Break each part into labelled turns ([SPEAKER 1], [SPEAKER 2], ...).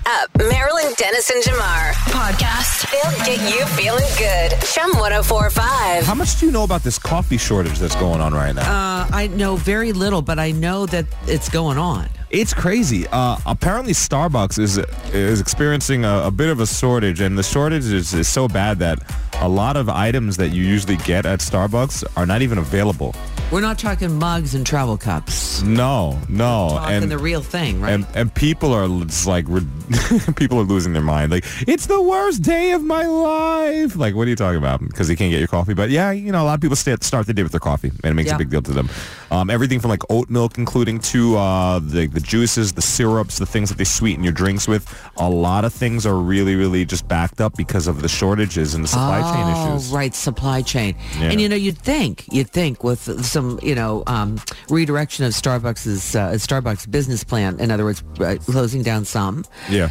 [SPEAKER 1] up Marilyn Dennis and Jamar podcast. They'll get you feeling good. Chum 104.5.
[SPEAKER 2] How much do you know about this coffee shortage that's going on right now?
[SPEAKER 3] I know very little, but I know that it's going on.
[SPEAKER 2] It's crazy. Apparently, Starbucks is experiencing a bit of a shortage, and the shortage is so bad that a lot of items that you usually get at Starbucks are not even available.
[SPEAKER 3] We're not talking mugs and travel cups.
[SPEAKER 2] No.
[SPEAKER 3] We're talking the real thing, right?
[SPEAKER 2] And people are just like, people are losing their mind. Like, it's the worst day of my life. Like, what are you talking about? Because they can't get your coffee. But yeah, a lot of people start the day with their coffee, and it makes a big deal to them. Everything from like oat milk, including to the juices, the syrups, the things that they sweeten your drinks with. A lot of things are really, really just backed up because of the shortages and the supply chain issues.
[SPEAKER 3] Oh, right, supply chain.
[SPEAKER 2] Yeah.
[SPEAKER 3] And you'd think with some redirection of Starbucks business plan, in other words, closing down some,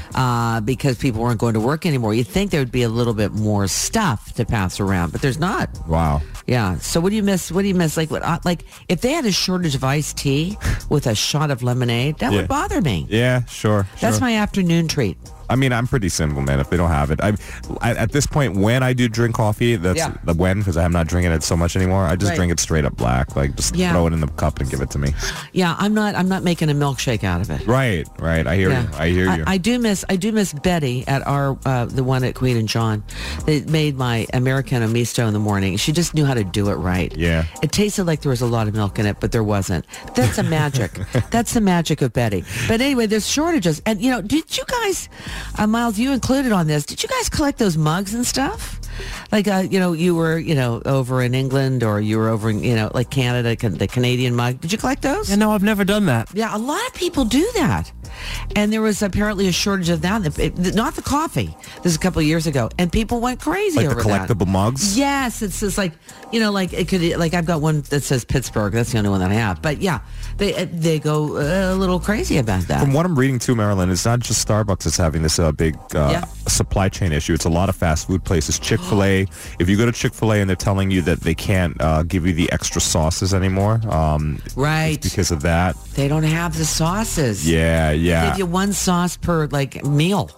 [SPEAKER 3] because people weren't going to work anymore. You'd think there would be a little bit more stuff to pass around, but there's not.
[SPEAKER 2] Wow. Yeah.
[SPEAKER 3] So what do you miss? Like if they had a shortage of iced tea with a shot of lemonade, that would bother me.
[SPEAKER 2] Yeah, sure.
[SPEAKER 3] That's my afternoon treat.
[SPEAKER 2] I mean, I'm pretty simple, man. If they don't have it, I at this point, when I do drink coffee, that's because I'm not drinking it so much anymore. I just drink it straight up black, like just throw it in the cup and give it to me.
[SPEAKER 3] Yeah, I'm not making a milkshake out of it.
[SPEAKER 2] Right. I hear you.
[SPEAKER 3] I do miss Betty at our the one at Queen and John. They made my Americano misto in the morning. She just knew how to do it right.
[SPEAKER 2] Yeah.
[SPEAKER 3] It tasted like there was a lot of milk in it, but there wasn't. That's a magic. That's the magic of Betty. But anyway, there's shortages, and did you guys? Miles, you included on this. Did you guys collect those mugs and stuff? Like, you were, over in England, or you were over in, like Canada, the Canadian mug. Did you collect those?
[SPEAKER 4] Yeah, no, I've never done that.
[SPEAKER 3] Yeah, a lot of people do that. And there was apparently a shortage of that. Not the coffee. This is a couple of years ago. And people went crazy over that.
[SPEAKER 2] Like the collectible mugs?
[SPEAKER 3] Yes. It's just like, like it could, like I've got one that says Pittsburgh. That's the only one that I have. But yeah, they go a little crazy about that.
[SPEAKER 2] From what I'm reading too, Marilyn, it's not just Starbucks that's having this big supply chain issue. It's a lot of fast food places. Chick-fil-A. If you go to Chick-fil-A and they're telling you that they can't give you the extra sauces anymore.
[SPEAKER 3] Right.
[SPEAKER 2] It's because of that.
[SPEAKER 3] They don't have the sauces.
[SPEAKER 2] Yeah.
[SPEAKER 3] They give you one sauce per meal.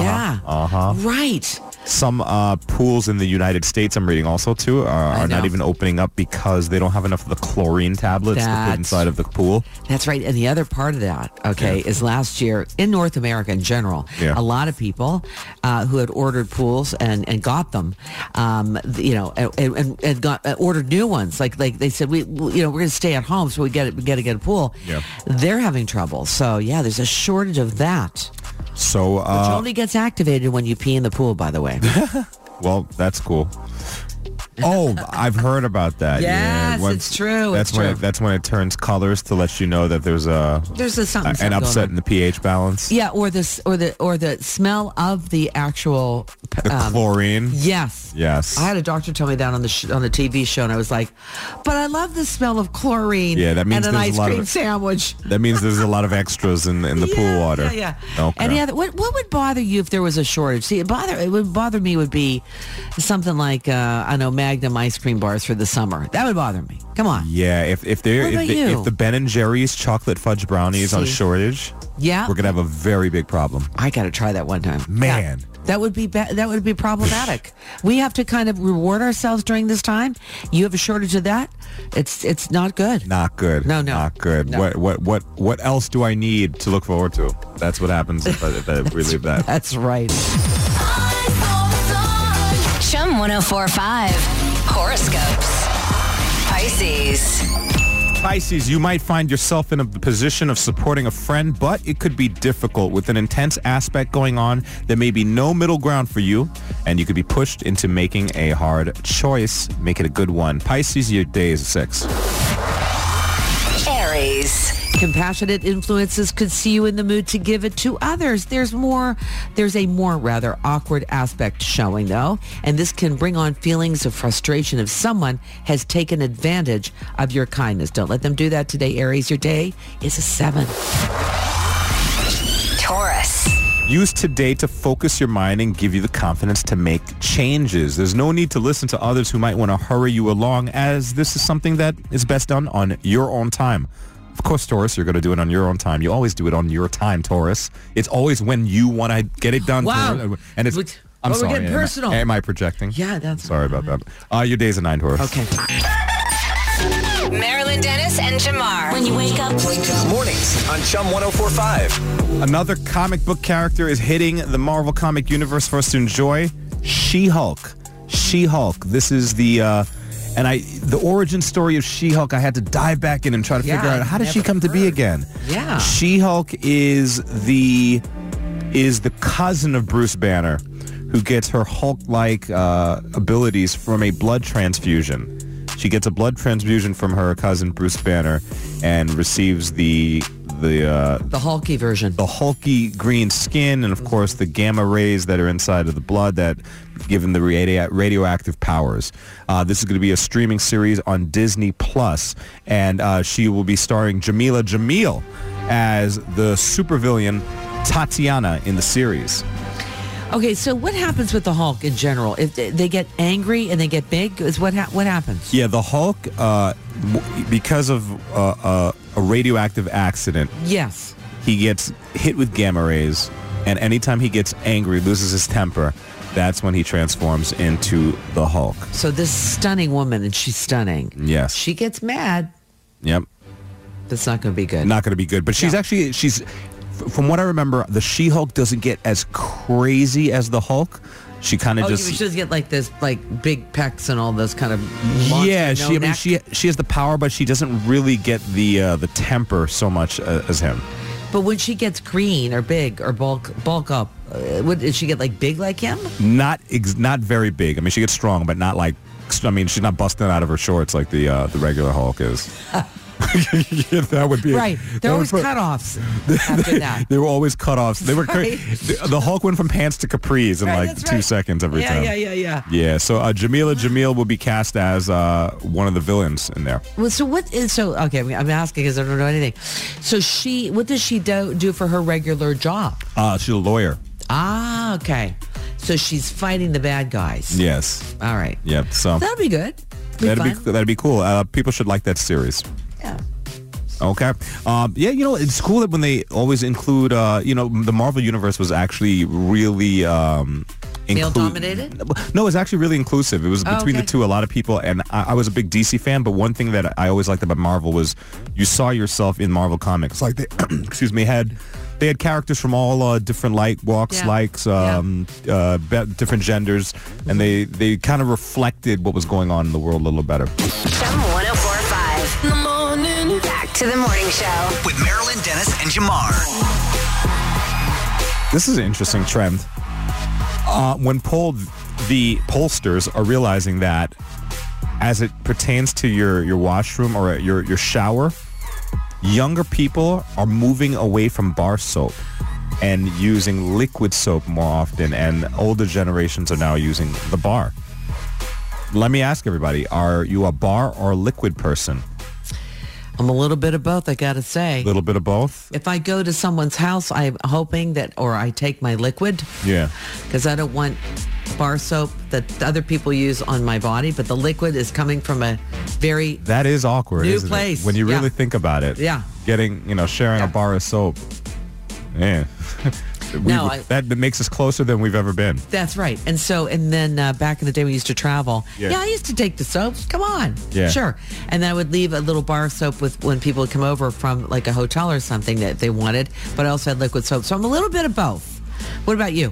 [SPEAKER 3] Right.
[SPEAKER 2] Some pools in the United States, I'm reading also too, are not even opening up because they don't have enough of the chlorine tablets to put inside of the pool.
[SPEAKER 3] That's right. And the other part of that, is last year in North America in general, a lot of people who had ordered pools and got them, and ordered new ones. Like they said, we're going to stay at home, so we got to get a pool. Yeah. They're having trouble. So there's a shortage of that.
[SPEAKER 2] So
[SPEAKER 3] which only gets activated when you pee in the pool, by the way.
[SPEAKER 2] Well, that's cool. Oh, I've heard about that.
[SPEAKER 3] Yes, it's true.
[SPEAKER 2] That's when it turns colors to let you know that there's an upset in the pH balance.
[SPEAKER 3] Yeah, or the smell of the actual
[SPEAKER 2] chlorine.
[SPEAKER 3] Yes.
[SPEAKER 2] Yes.
[SPEAKER 3] I had a doctor tell me that on the TV show, and I was like, "But I love the smell of chlorine."
[SPEAKER 2] Yeah, that means
[SPEAKER 3] and an ice cream sandwich.
[SPEAKER 2] That means there's a lot of extras in the pool water.
[SPEAKER 3] Yeah.
[SPEAKER 2] Okay.
[SPEAKER 3] And what would bother you if there was a shortage? See, it would bother me would be something like I know Magnum ice cream bars for the summer. That would bother me. Come on.
[SPEAKER 2] Yeah, if the Ben and Jerry's chocolate fudge brownies on shortage, we're gonna have a very big problem.
[SPEAKER 3] I got to try that one time.
[SPEAKER 2] Man.
[SPEAKER 3] Yeah. That would be problematic. We have to kind of reward ourselves during this time. You have a shortage of that. It's not good.
[SPEAKER 2] Not good.
[SPEAKER 3] No.
[SPEAKER 2] Not good.
[SPEAKER 3] No.
[SPEAKER 2] What else do I need to look forward to? That's what happens if we leave that.
[SPEAKER 3] That's right.
[SPEAKER 1] Chum 104.5 Horoscopes.
[SPEAKER 2] Pisces, you might find yourself in a position of supporting a friend, but it could be difficult. With an intense aspect going on, there may be no middle ground for you, and you could be pushed into making a hard choice. Make it a good one. Pisces, your day is 6.
[SPEAKER 1] Aries.
[SPEAKER 3] Compassionate influences could see you in the mood to give it to others. There's a more awkward aspect showing, though, and this can bring on feelings of frustration if someone has taken advantage of your kindness. Don't let them do that today, Aries. Your day is a 7.
[SPEAKER 1] Taurus.
[SPEAKER 2] Use today to focus your mind and give you the confidence to make changes. There's no need to listen to others who might want to hurry you along, as this is something that is best done on your own time. Of course, Taurus, you're going to do it on your own time. You always do it on your time, Taurus. It's always when you want to get it done.
[SPEAKER 3] Wow.
[SPEAKER 2] And it's... I'm sorry.
[SPEAKER 3] We're getting personal.
[SPEAKER 2] Am I projecting?
[SPEAKER 3] Yeah, that's
[SPEAKER 2] sorry about that. Your day's a 9, Taurus.
[SPEAKER 3] Okay.
[SPEAKER 1] Marilyn Dennis and Jamar. When you wake up.
[SPEAKER 4] Mornings on Chum 104.5.
[SPEAKER 2] Another comic book character is hitting the Marvel comic universe for us to enjoy. She-Hulk. She-Hulk. This is the origin story of She-Hulk. I had to dive back in and try to figure out how did she come to be again.
[SPEAKER 3] Yeah.
[SPEAKER 2] She-Hulk is the cousin of Bruce Banner, who gets her Hulk-like abilities from a blood transfusion. She gets a blood transfusion from her cousin Bruce Banner and receives the
[SPEAKER 3] hulky version.
[SPEAKER 2] The hulky green skin and, of course, the gamma rays that are inside of the blood that give him the radioactive powers. This is going to be a streaming series on Disney+, and she will be starring Jamila Jamil as the supervillain Tatiana in the series.
[SPEAKER 3] Okay, so what happens with the Hulk in general? If they get angry and they get big, is what happens?
[SPEAKER 2] Yeah, the Hulk, because of a radioactive accident,
[SPEAKER 3] yes,
[SPEAKER 2] he gets hit with gamma rays, and anytime he gets angry, loses his temper, that's when he transforms into the Hulk.
[SPEAKER 3] So this stunning woman, and she's stunning.
[SPEAKER 2] Yes.
[SPEAKER 3] She gets mad.
[SPEAKER 2] Yep.
[SPEAKER 3] That's not going to be good.
[SPEAKER 2] Not going to be good. But she's from what I remember, the She-Hulk doesn't get as crazy as the Hulk. She kind of
[SPEAKER 3] she doesn't get like this, like big pecs and all those kind of
[SPEAKER 2] she has the power, but she doesn't really get the temper so much as him.
[SPEAKER 3] But when she gets green or big or bulk up, did she get like big like him?
[SPEAKER 2] Not very big. I mean, she gets strong, but not like. I mean, she's not busting out of her shorts like the regular Hulk is. Yeah, that would be
[SPEAKER 3] right. There were always cutoffs after that.
[SPEAKER 2] There were always cutoffs. They were the Hulk went from pants to capris in like 2 seconds every time.
[SPEAKER 3] Yeah.
[SPEAKER 2] Yeah. So Jamila Jamil will be cast as one of the villains in there.
[SPEAKER 3] Well, so what is okay? I'm asking because I don't know anything. So what does she do for her regular job?
[SPEAKER 2] She's a lawyer.
[SPEAKER 3] Ah, okay. So she's fighting the bad guys.
[SPEAKER 2] Yes.
[SPEAKER 3] All right.
[SPEAKER 2] Yep. So
[SPEAKER 3] that'd be good.
[SPEAKER 2] That'd be cool. People should like that series.
[SPEAKER 3] Yeah.
[SPEAKER 2] Okay. Yeah, it's cool that when they always include, the Marvel Universe was actually really...
[SPEAKER 3] male-dominated?
[SPEAKER 2] No, it's actually really inclusive. It was between the two, a lot of people, and I was a big DC fan, but one thing that I always liked about Marvel was you saw yourself in Marvel Comics. Like, they had characters from all different walks, different genders, and they kind of reflected what was going on in the world a little better.
[SPEAKER 1] Chum 104.5. In the morning. Back to the morning show.
[SPEAKER 4] With Marilyn Dennis and Jamar.
[SPEAKER 2] This is an interesting trend. When polled, the pollsters are realizing that as it pertains to your washroom or your shower, younger people are moving away from bar soap and using liquid soap more often, and older generations are now using the bar. Let me ask everybody, are you a bar or a liquid person?
[SPEAKER 3] I'm a little bit of both, I gotta say.
[SPEAKER 2] A little bit of both?
[SPEAKER 3] If I go to someone's house, I'm hoping or I take my liquid.
[SPEAKER 2] Yeah.
[SPEAKER 3] Because I don't want bar soap that other people use on my body, but the liquid is coming from a very
[SPEAKER 2] that is awkward,
[SPEAKER 3] new
[SPEAKER 2] isn't
[SPEAKER 3] place.
[SPEAKER 2] It? When you really think about it.
[SPEAKER 3] Yeah.
[SPEAKER 2] Sharing a bar of soap. Man. That makes us closer than we've ever been.
[SPEAKER 3] That's right. And then back in the day we used to travel. Yeah, I used to take the soaps. Come on.
[SPEAKER 2] Yeah.
[SPEAKER 3] Sure. And then I would leave a little bar of soap when people would come over from like a hotel or something that they wanted, but I also had liquid soap. So I'm a little bit of both. What about you?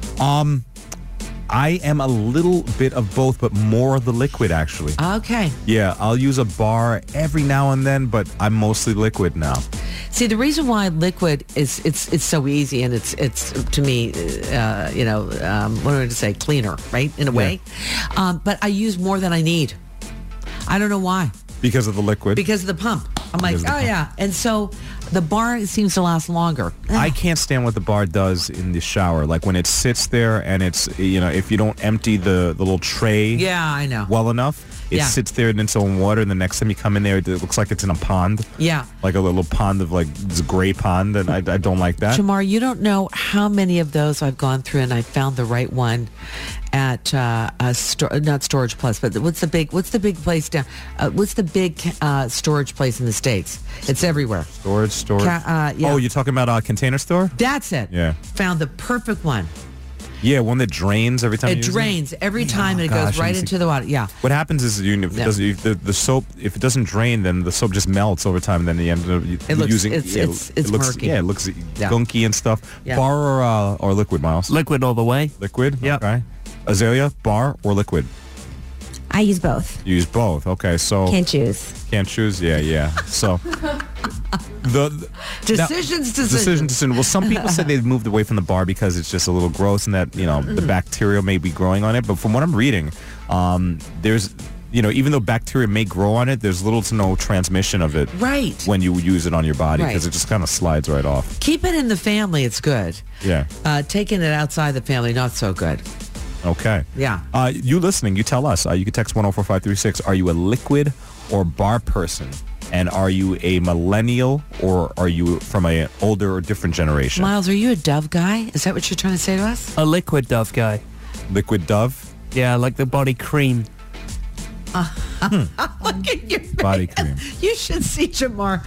[SPEAKER 2] I am a little bit of both, but more of the liquid, actually.
[SPEAKER 3] Okay.
[SPEAKER 2] Yeah, I'll use a bar every now and then, but I'm mostly liquid now.
[SPEAKER 3] See, the reason why liquid is it's so easy, and it's to me, what am I going to say, cleaner, right? In a way. But I use more than I need. I don't know why.
[SPEAKER 2] Because of the liquid?
[SPEAKER 3] Because of the pump. I'm like, yeah. And so the bar seems to last longer.
[SPEAKER 2] I can't stand what the bar does in the shower. Like when it sits there and it's, if you don't empty the little tray
[SPEAKER 3] I know.
[SPEAKER 2] well enough, It
[SPEAKER 3] Yeah.
[SPEAKER 2] sits there in its own water, and the next time you come in there, it looks like it's in a pond.
[SPEAKER 3] Yeah.
[SPEAKER 2] Like a little pond of like this gray pond, and I don't like that.
[SPEAKER 3] Jamar, you don't know how many of those I've gone through, and I found the right one at not Storage Plus, but what's the big place down? What's the big storage place in the States? It's everywhere.
[SPEAKER 2] Storage.
[SPEAKER 3] Yeah.
[SPEAKER 2] Oh, you're talking about a Container Store?
[SPEAKER 3] That's it.
[SPEAKER 2] Yeah.
[SPEAKER 3] Found the perfect one.
[SPEAKER 2] Yeah, one that drains every time.
[SPEAKER 3] It
[SPEAKER 2] you use
[SPEAKER 3] drains every time, and it goes right into the water. Yeah.
[SPEAKER 2] What happens is the soap, if it doesn't drain, then the soap just melts over time. Then you end up using
[SPEAKER 3] it's
[SPEAKER 2] it looks
[SPEAKER 3] murky.
[SPEAKER 2] Yeah, it looks gunky and stuff.
[SPEAKER 3] Yeah.
[SPEAKER 2] Bar or liquid, Miles?
[SPEAKER 5] Liquid all the way.
[SPEAKER 2] Liquid.
[SPEAKER 5] Yep.
[SPEAKER 2] Okay. Azalea, bar or liquid?
[SPEAKER 6] I use both.
[SPEAKER 2] You use both. Okay, so
[SPEAKER 6] Can't choose.
[SPEAKER 2] can't choose. Yeah. So the decision. Well, some people said they've moved away from the bar because it's just a little gross and that the bacteria may be growing on it. But from what I'm reading, there's even though bacteria may grow on it, there's little to no transmission of it.
[SPEAKER 3] Right.
[SPEAKER 2] When you use it on your body, because
[SPEAKER 3] Right.
[SPEAKER 2] it just kind of slides right off.
[SPEAKER 3] Keep it in the family. It's good.
[SPEAKER 2] Yeah.
[SPEAKER 3] Taking it outside the family, not so good.
[SPEAKER 2] Okay.
[SPEAKER 3] Yeah.
[SPEAKER 2] You listening, you tell us. You can text 104536. Are you a liquid or bar person? And are you a millennial or are you from an older or different generation?
[SPEAKER 3] Miles, are you a Dove guy? Is that what you're trying to say to us?
[SPEAKER 5] A liquid Dove guy.
[SPEAKER 2] Liquid Dove?
[SPEAKER 5] Yeah, like the body cream.
[SPEAKER 3] Look at your face.
[SPEAKER 2] Body cream.
[SPEAKER 3] You should see Jamar.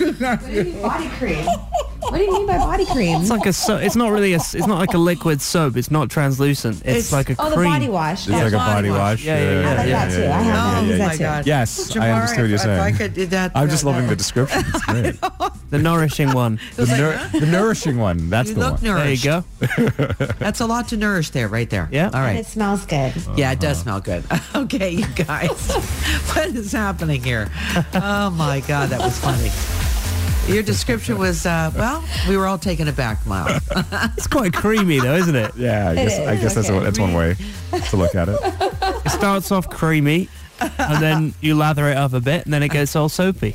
[SPEAKER 6] Body cream. What do you mean by body cream?
[SPEAKER 5] It's like it's not really it's not like a liquid soap. It's not translucent. It's like a
[SPEAKER 6] Oh, the
[SPEAKER 5] cream.
[SPEAKER 6] body wash.
[SPEAKER 2] It's like a body wash.
[SPEAKER 5] Yeah.
[SPEAKER 6] I like that too. I have
[SPEAKER 3] Oh,
[SPEAKER 6] that
[SPEAKER 3] my
[SPEAKER 6] too.
[SPEAKER 3] God.
[SPEAKER 2] Yes, I
[SPEAKER 3] Jamar,
[SPEAKER 2] understand what you're
[SPEAKER 3] if
[SPEAKER 2] saying.
[SPEAKER 3] I could do that.
[SPEAKER 2] I'm just loving the description. It's great.
[SPEAKER 5] The nourishing one.
[SPEAKER 2] The nourishing one. That's
[SPEAKER 3] You
[SPEAKER 2] the
[SPEAKER 3] look
[SPEAKER 2] one.
[SPEAKER 3] nourished.
[SPEAKER 5] There you go.
[SPEAKER 3] That's a lot to nourish there, right there.
[SPEAKER 5] Yeah.
[SPEAKER 3] All
[SPEAKER 6] And
[SPEAKER 3] right.
[SPEAKER 6] it smells good.
[SPEAKER 3] Yeah, it does smell good. Okay, you guys. What is happening here? Oh, my God, that was funny. Your description was, we were all taken aback, Miles.
[SPEAKER 5] It's quite creamy though, isn't it?
[SPEAKER 2] Yeah, I guess that's one way to look at it.
[SPEAKER 5] It starts off creamy, and then you lather it up a bit, and then it gets all soapy.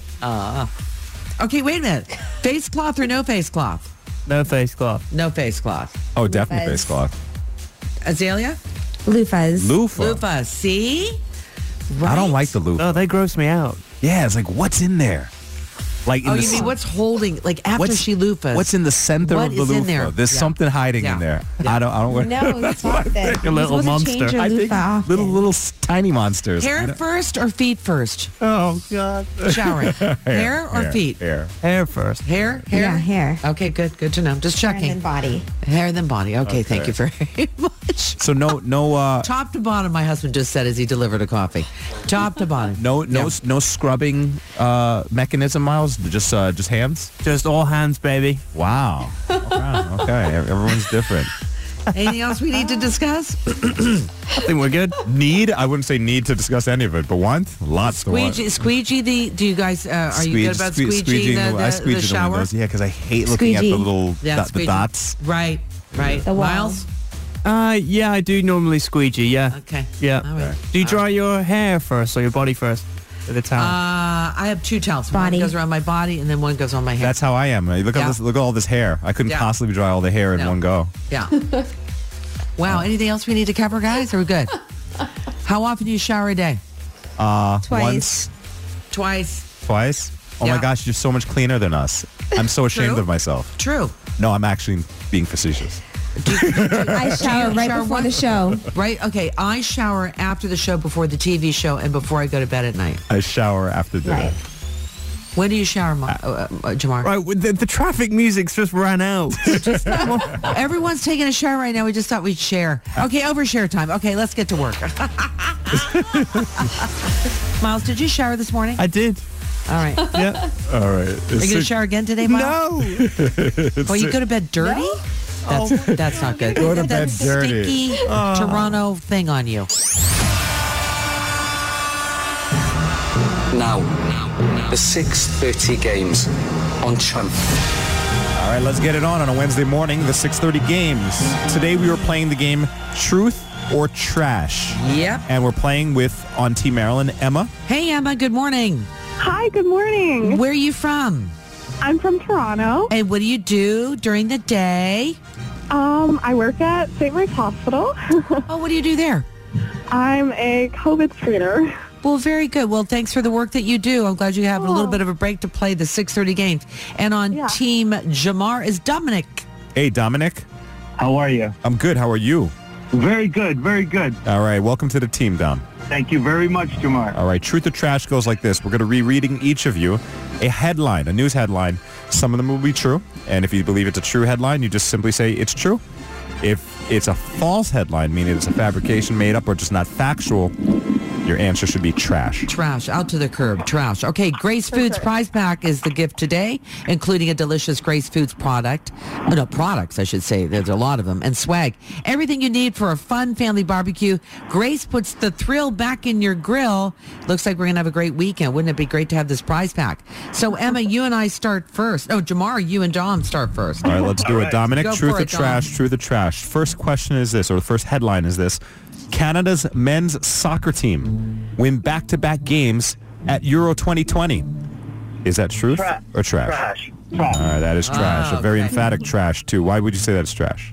[SPEAKER 3] Okay, wait a minute. Face cloth or no face cloth?
[SPEAKER 5] No face cloth.
[SPEAKER 3] No face cloth.
[SPEAKER 2] Oh, definitely
[SPEAKER 6] Loofahs.
[SPEAKER 2] face cloth.
[SPEAKER 3] Azalea?
[SPEAKER 6] Loofahs.
[SPEAKER 2] Loofah.
[SPEAKER 3] Loofah. See?
[SPEAKER 2] I don't
[SPEAKER 3] Right.
[SPEAKER 2] like the loofah.
[SPEAKER 5] Oh, they gross me out.
[SPEAKER 2] Yeah, it's like, what's in there? Like in
[SPEAKER 3] Oh,
[SPEAKER 2] the
[SPEAKER 3] you mean what's holding, like after
[SPEAKER 2] what's-
[SPEAKER 3] she loofahs?
[SPEAKER 2] What's in the center
[SPEAKER 3] What
[SPEAKER 2] of the
[SPEAKER 3] is in
[SPEAKER 2] loofah?
[SPEAKER 3] there?
[SPEAKER 2] There's
[SPEAKER 3] Yeah.
[SPEAKER 2] something hiding
[SPEAKER 3] Yeah.
[SPEAKER 2] in there.
[SPEAKER 3] Yeah.
[SPEAKER 2] I don't.
[SPEAKER 6] No, stop it.
[SPEAKER 5] A little
[SPEAKER 6] You're supposed to
[SPEAKER 5] monster.
[SPEAKER 6] change your
[SPEAKER 2] I think
[SPEAKER 6] loofah often.
[SPEAKER 2] little tiny monsters. I
[SPEAKER 3] Hair
[SPEAKER 2] don't-
[SPEAKER 3] first or feet first?
[SPEAKER 5] Oh God.
[SPEAKER 3] Showering. Hair or feet?
[SPEAKER 2] Hair.
[SPEAKER 5] Hair first.
[SPEAKER 3] Hair?
[SPEAKER 6] Yeah, hair.
[SPEAKER 3] Okay, good to know. Just
[SPEAKER 6] And
[SPEAKER 3] checking.
[SPEAKER 6] then body.
[SPEAKER 3] Hair then body. Okay, thank you very much.
[SPEAKER 2] So no.
[SPEAKER 3] Top to bottom, my husband just said as he delivered a coffee. Top to bottom.
[SPEAKER 2] No scrubbing mechanism, Miles. Just hands.
[SPEAKER 5] Just all hands, baby.
[SPEAKER 2] Wow. Okay. Everyone's different.
[SPEAKER 3] Anything else we need to discuss?
[SPEAKER 5] I think we're good.
[SPEAKER 2] I wouldn't say need to discuss any of it, but want? Lots to want.
[SPEAKER 3] Squeegee, do you guys, are you good about squeegeeing
[SPEAKER 2] I
[SPEAKER 3] the
[SPEAKER 2] squeegee
[SPEAKER 3] shower?
[SPEAKER 2] windows. Yeah, because I hate looking at the
[SPEAKER 6] Squeegee.
[SPEAKER 2] little the
[SPEAKER 3] squeegee.
[SPEAKER 2] dots.
[SPEAKER 3] Right.
[SPEAKER 6] The wall.
[SPEAKER 3] Miles?
[SPEAKER 5] Yeah, I do normally squeegee. Yeah.
[SPEAKER 3] Okay.
[SPEAKER 5] Yeah.
[SPEAKER 3] All right.
[SPEAKER 5] Do you dry your hair first or your body first with a towel?
[SPEAKER 3] I have two towels.
[SPEAKER 6] Body.
[SPEAKER 3] One goes around my body and then one goes on my hair.
[SPEAKER 2] That's how I am. Look
[SPEAKER 3] Yeah.
[SPEAKER 2] at this. Look at all this hair. I couldn't
[SPEAKER 3] Yeah.
[SPEAKER 2] possibly dry all the hair in
[SPEAKER 3] No.
[SPEAKER 2] one go.
[SPEAKER 3] Yeah. Wow. Anything else we need to cover, guys? Are we good? How often do you shower a day?
[SPEAKER 6] Twice.
[SPEAKER 2] Once,
[SPEAKER 3] Twice.
[SPEAKER 2] twice. Oh
[SPEAKER 3] Yeah.
[SPEAKER 2] my gosh, you're so much cleaner than us. I'm so ashamed
[SPEAKER 3] True.
[SPEAKER 2] of myself.
[SPEAKER 3] True.
[SPEAKER 2] No, I'm actually being facetious.
[SPEAKER 6] I shower right
[SPEAKER 3] shower
[SPEAKER 6] before
[SPEAKER 3] what?
[SPEAKER 6] the show.
[SPEAKER 3] Right? Okay. I shower after the show, before the TV show, and before I go to bed at night.
[SPEAKER 2] I shower after dinner.
[SPEAKER 6] Right.
[SPEAKER 3] When do you shower, Jamar?
[SPEAKER 5] right, the traffic music's just ran out.
[SPEAKER 3] Everyone's taking a shower right now. We just thought we'd share. Okay, overshare time. Okay, let's get to work. Miles, did you shower this morning?
[SPEAKER 5] I did.
[SPEAKER 3] All right.
[SPEAKER 5] Yeah.
[SPEAKER 2] All right.
[SPEAKER 3] Are you going to shower again today, Miles?
[SPEAKER 5] No.
[SPEAKER 3] Well, you go to bed dirty? That's not good.
[SPEAKER 2] Go to bed
[SPEAKER 3] That
[SPEAKER 2] dirty.
[SPEAKER 3] stinky Toronto thing on you.
[SPEAKER 7] Now, the 6:30 games on Chum.
[SPEAKER 2] All right, let's get it on a Wednesday morning, the 6:30 games. Today we were playing the game Truth or Trash.
[SPEAKER 3] Yep.
[SPEAKER 2] And we're playing with, on Team Maryland, Emma.
[SPEAKER 3] Hey, Emma, good morning.
[SPEAKER 8] Hi, good morning.
[SPEAKER 3] Where are you from?
[SPEAKER 8] I'm from Toronto.
[SPEAKER 3] And what do you do during the day?
[SPEAKER 8] I work at St. Mary's Hospital.
[SPEAKER 3] Oh, what do you do there?
[SPEAKER 8] I'm a COVID screener.
[SPEAKER 3] Well, very good. Well, thanks for the work that you do. I'm glad you have a little bit of a break to play the 6:30 games. And on Team Jamar is Dominic.
[SPEAKER 2] Hey, Dominic.
[SPEAKER 9] How are you?
[SPEAKER 2] I'm good. How are you?
[SPEAKER 9] Very good. Very good.
[SPEAKER 2] All right. Welcome to the team, Dom.
[SPEAKER 9] Thank you very much, Jamar.
[SPEAKER 2] All right. Truth or trash goes like this. We're going to be reading each of you a headline, a news headline. Some of them will be true. And if you believe it's a true headline, you just simply say it's true. If it's a false headline, meaning it's a fabrication made up or just not factual, your answer should be trash.
[SPEAKER 3] Trash. Out to the curb. Trash. Okay, Grace Foods prize pack is the gift today, including a delicious Grace Foods product. No, products, I should say. There's a lot of them. And swag. Everything you need for a fun family barbecue. Grace puts the thrill back in your grill. Looks like we're going to have a great weekend. Wouldn't it be great to have this prize pack? So, Emma, you and I start first. Oh, Jamar, you and Dom start first.
[SPEAKER 2] All right, let's do it. Dominic,
[SPEAKER 3] Go
[SPEAKER 2] truth
[SPEAKER 3] for
[SPEAKER 2] or
[SPEAKER 3] it, Dom.
[SPEAKER 2] trash? Truth or trash? First question is this, or the first headline is this. Canada's men's soccer team win back-to-back games at Euro 2020. Is that truth or trash?
[SPEAKER 9] Trash.
[SPEAKER 2] All right, that is trash. A very
[SPEAKER 3] okay.
[SPEAKER 2] emphatic trash, too. Why would you say that's trash?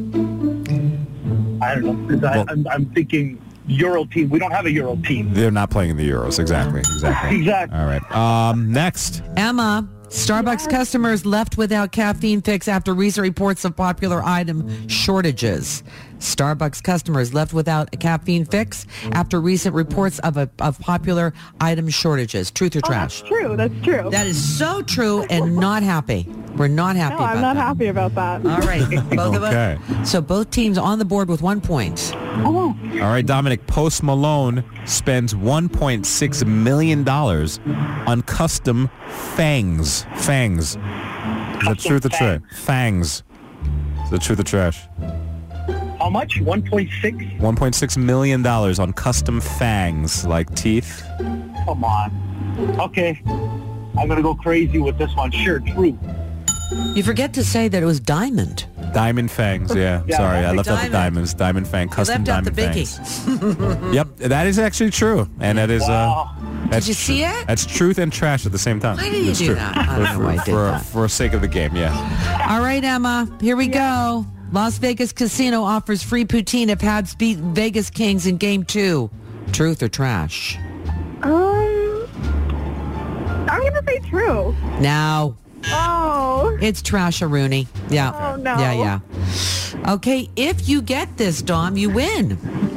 [SPEAKER 9] I don't know. 'Cause I'm thinking Euro team. We don't have a Euro team.
[SPEAKER 2] They're not playing in the Euros. Exactly.
[SPEAKER 9] Exactly.
[SPEAKER 2] All right. Next.
[SPEAKER 3] Emma, Starbucks customers left without caffeine fix after recent reports of popular item shortages. Starbucks customers left without a caffeine fix after recent reports of popular item shortages. Truth or trash?
[SPEAKER 8] That's true. That's true.
[SPEAKER 3] That is so true and not happy. We're not happy
[SPEAKER 8] no,
[SPEAKER 3] about
[SPEAKER 8] I'm not
[SPEAKER 3] that.
[SPEAKER 8] happy about that.
[SPEAKER 3] All right. Both of
[SPEAKER 2] Okay.
[SPEAKER 3] us. So both teams on the board with 1 point.
[SPEAKER 8] Oh,
[SPEAKER 2] All right, Dominic. Post Malone spends $1.6 million on custom fangs. Fangs. Is that truth or trash? Fangs. Is that truth or trash?
[SPEAKER 9] How much? 1.6?
[SPEAKER 2] $1.6 million on custom fangs, like teeth.
[SPEAKER 9] Come on. Okay. I'm going to go crazy with this one. Sure, true.
[SPEAKER 3] You forget to say that it was diamond.
[SPEAKER 2] Diamond fangs, yeah.
[SPEAKER 9] Yeah,
[SPEAKER 2] Sorry, I left out the
[SPEAKER 3] diamond.
[SPEAKER 2] diamonds. Diamond fang,
[SPEAKER 3] You
[SPEAKER 2] custom
[SPEAKER 3] left out the
[SPEAKER 2] diamond
[SPEAKER 3] biggie.
[SPEAKER 2] fangs. Yep, that is actually true. And that is...
[SPEAKER 9] Wow.
[SPEAKER 2] That's
[SPEAKER 3] Did you see it?
[SPEAKER 2] That's truth and trash at the same time.
[SPEAKER 3] Why did you
[SPEAKER 2] It's
[SPEAKER 3] do
[SPEAKER 2] true.
[SPEAKER 3] that? I don't know why I did that.
[SPEAKER 2] For sake of the game, yeah.
[SPEAKER 3] All right, Emma, here we go. Las Vegas Casino offers free poutine if Habs beat Vegas Kings in Game 2. Truth or trash?
[SPEAKER 8] I'm going to say true.
[SPEAKER 3] Now,
[SPEAKER 8] Oh.
[SPEAKER 3] it's trash-a-rooney. Yeah.
[SPEAKER 8] Oh, no.
[SPEAKER 3] Yeah. Okay, if you get this, Dom, you win.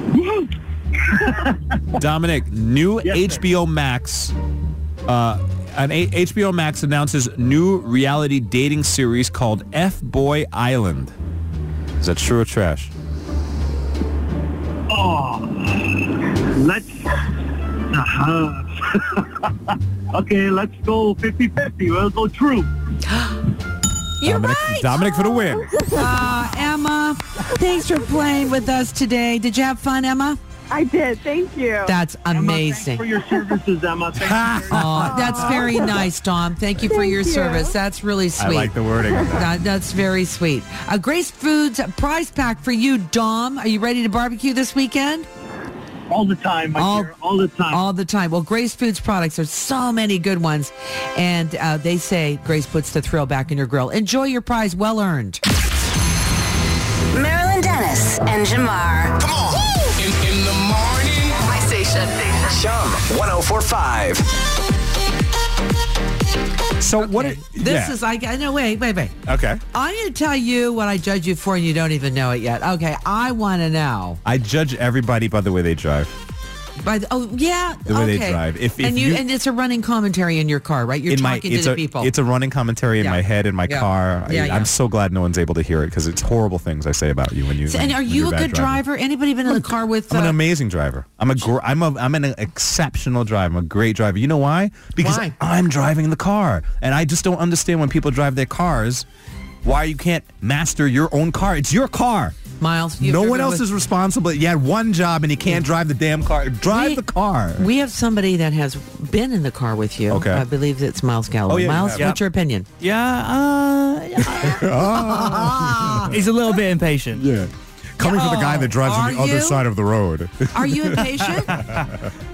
[SPEAKER 2] Dominic, new
[SPEAKER 9] Yes, sir.
[SPEAKER 2] HBO Max... HBO Max announces new reality dating series called F-Boy Island. Is that true or trash?
[SPEAKER 9] Oh. Let's... Okay, let's go 50-50. We'll go true.
[SPEAKER 3] You're
[SPEAKER 2] Dominic,
[SPEAKER 3] right.
[SPEAKER 2] Dominic for the win.
[SPEAKER 3] Emma, thanks for playing with us today. Did you have fun, Emma?
[SPEAKER 8] I did. Thank you.
[SPEAKER 3] That's
[SPEAKER 9] Emma,
[SPEAKER 3] amazing.
[SPEAKER 9] thanks for your services, Emma. Thank you very much.
[SPEAKER 3] Oh, that's very nice, Tom. Thank you for
[SPEAKER 8] Thank
[SPEAKER 3] your
[SPEAKER 8] you.
[SPEAKER 3] service. That's really sweet.
[SPEAKER 2] I like the wording of that.
[SPEAKER 3] That's very sweet. A Grace Foods prize pack for you, Dom. Are you ready to barbecue this weekend?
[SPEAKER 9] All the time, my dear. All the time.
[SPEAKER 3] All the time. Well, Grace Foods products, there's so many good ones. And they say Grace puts the thrill back in your grill. Enjoy your prize. Well earned.
[SPEAKER 1] Marilyn Dennis and Jamar.
[SPEAKER 4] Come on. In the morning.
[SPEAKER 1] My station.
[SPEAKER 4] Chum 1045.
[SPEAKER 2] So what?
[SPEAKER 3] This is, I know, wait.
[SPEAKER 2] Okay.
[SPEAKER 3] I'm going to tell you what I judge you for and you don't even know it yet. Okay, I want to know.
[SPEAKER 2] I judge everybody by the way they drive.
[SPEAKER 3] By the, oh, yeah.
[SPEAKER 2] The way they
[SPEAKER 3] okay.
[SPEAKER 2] drive. If
[SPEAKER 3] and
[SPEAKER 2] you-
[SPEAKER 3] and it's a running commentary in your car, right? You're talking to the people.
[SPEAKER 2] It's a running commentary in
[SPEAKER 3] Yeah.
[SPEAKER 2] my head, in my
[SPEAKER 3] Yeah.
[SPEAKER 2] car.
[SPEAKER 3] Yeah.
[SPEAKER 2] I'm so glad no one's able to hear it because it's horrible things I say about you when you.
[SPEAKER 3] And are
[SPEAKER 2] when
[SPEAKER 3] you
[SPEAKER 2] you're
[SPEAKER 3] a
[SPEAKER 2] bad
[SPEAKER 3] good
[SPEAKER 2] driving.
[SPEAKER 3] driver? Anybody been in the car with?
[SPEAKER 2] I'm an amazing driver. I'm an exceptional driver. I'm a great driver. You know why? Because
[SPEAKER 3] Why?
[SPEAKER 2] I'm driving the car, and I just don't understand when people drive their cars. Why you can't master your own car? It's your car.
[SPEAKER 3] Miles,
[SPEAKER 2] No one else is responsible. You had one job, and you can't drive the damn car. Drive the car.
[SPEAKER 3] We have somebody that has been in the car with you.
[SPEAKER 2] Okay.
[SPEAKER 3] I believe it's Miles Galloway.
[SPEAKER 2] Oh, yeah,
[SPEAKER 3] Miles,
[SPEAKER 2] yeah.
[SPEAKER 3] what's your opinion?
[SPEAKER 5] He's a little bit impatient.
[SPEAKER 2] Yeah. Coming from the guy that drives on the
[SPEAKER 3] Are
[SPEAKER 2] other
[SPEAKER 3] you?
[SPEAKER 2] side of the road.
[SPEAKER 3] Are you impatient?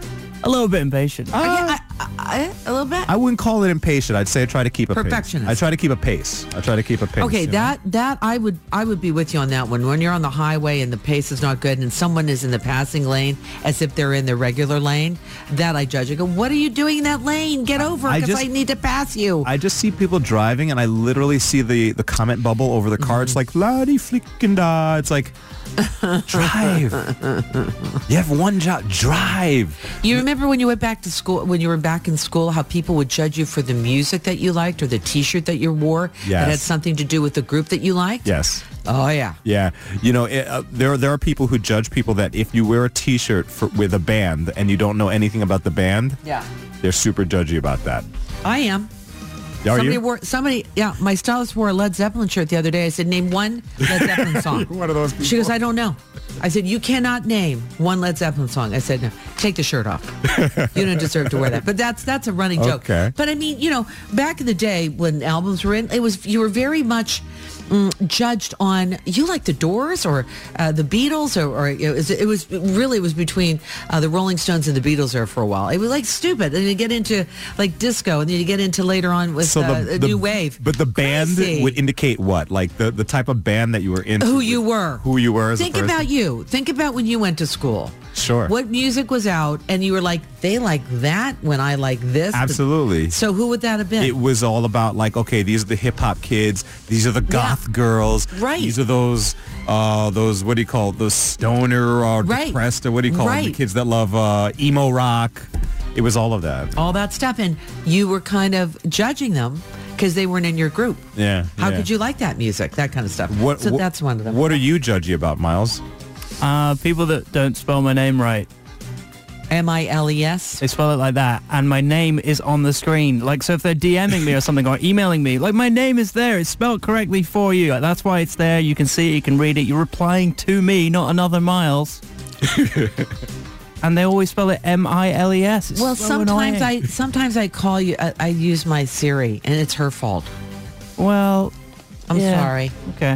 [SPEAKER 5] A little bit impatient.
[SPEAKER 3] A little bit.
[SPEAKER 2] I wouldn't call it impatient. I'd say I try to keep a pace.
[SPEAKER 3] Perfectionist.
[SPEAKER 2] I try to keep a pace.
[SPEAKER 3] Okay,
[SPEAKER 2] you know?
[SPEAKER 3] that I would be with you on that one. When you're on the highway and the pace is not good and someone is in the passing lane as if they're in the regular lane, that I judge. I go, what are you doing in that lane? Get over because I need to pass you.
[SPEAKER 2] I just see people driving and I literally see the comment bubble over the car. It's like, la-di flickin' da. It's like, drive. You have one job. Drive.
[SPEAKER 3] You remember when you went back to school, when you were back in school, how people would judge you for the music that you liked or the T-shirt that you wore that had something to do with the group that you liked?
[SPEAKER 2] Yes.
[SPEAKER 3] Oh, yeah.
[SPEAKER 2] Yeah. You know, there are people who judge people that if you wear a T-shirt with a band and you don't know anything about the band, they're super judgy about that.
[SPEAKER 3] I am.
[SPEAKER 2] Are
[SPEAKER 3] my stylist wore a Led Zeppelin shirt the other day. I said, name one Led Zeppelin song.
[SPEAKER 2] One of those people.
[SPEAKER 3] She goes, I don't know. I said, you cannot name one Led Zeppelin song. I said, no, take the shirt off. You don't deserve to wear that. But that's a running joke.
[SPEAKER 2] Okay.
[SPEAKER 3] But I mean, you know, back in the day when albums were in, you were very much judged on, you like the Doors or the Beatles or it was between the Rolling Stones and the Beatles there for a while. It was like stupid. And you get into like disco and then you get into later on with the new wave.
[SPEAKER 2] But the band would indicate what? Like the type of band that you were into?
[SPEAKER 3] Who you were as
[SPEAKER 2] a person?
[SPEAKER 3] Think about you. Think about when you went to school.
[SPEAKER 2] Sure.
[SPEAKER 3] What music was out and you were like, they like that when I like this?
[SPEAKER 2] Absolutely.
[SPEAKER 3] So who would that have been?
[SPEAKER 2] It was all about like, okay, these are the hip hop kids. These are the goth girls.
[SPEAKER 3] Right.
[SPEAKER 2] These are those, what do you call it? Those stoner or depressed or what do you call them? The kids that love emo rock. It was all of that.
[SPEAKER 3] All that stuff. And you were kind of judging them because they weren't in your group.
[SPEAKER 2] Yeah.
[SPEAKER 3] How could you like that music? That kind of stuff. So that's one of them.
[SPEAKER 2] What are you judgy about, Miles?
[SPEAKER 5] People that don't spell my name right.
[SPEAKER 3] Miles?
[SPEAKER 5] They spell it like that. And my name is on the screen. Like, so if they're DMing me or something or emailing me, like, my name is there. It's spelled correctly for you. Like, that's why it's there. You can see it. You can read it. You're replying to me, not another Miles. And they always spell it Miles. It's
[SPEAKER 3] well,
[SPEAKER 5] so annoying.
[SPEAKER 3] sometimes I call you, I use my Siri, and it's her fault.
[SPEAKER 5] Well,
[SPEAKER 3] I'm sorry.
[SPEAKER 5] Okay.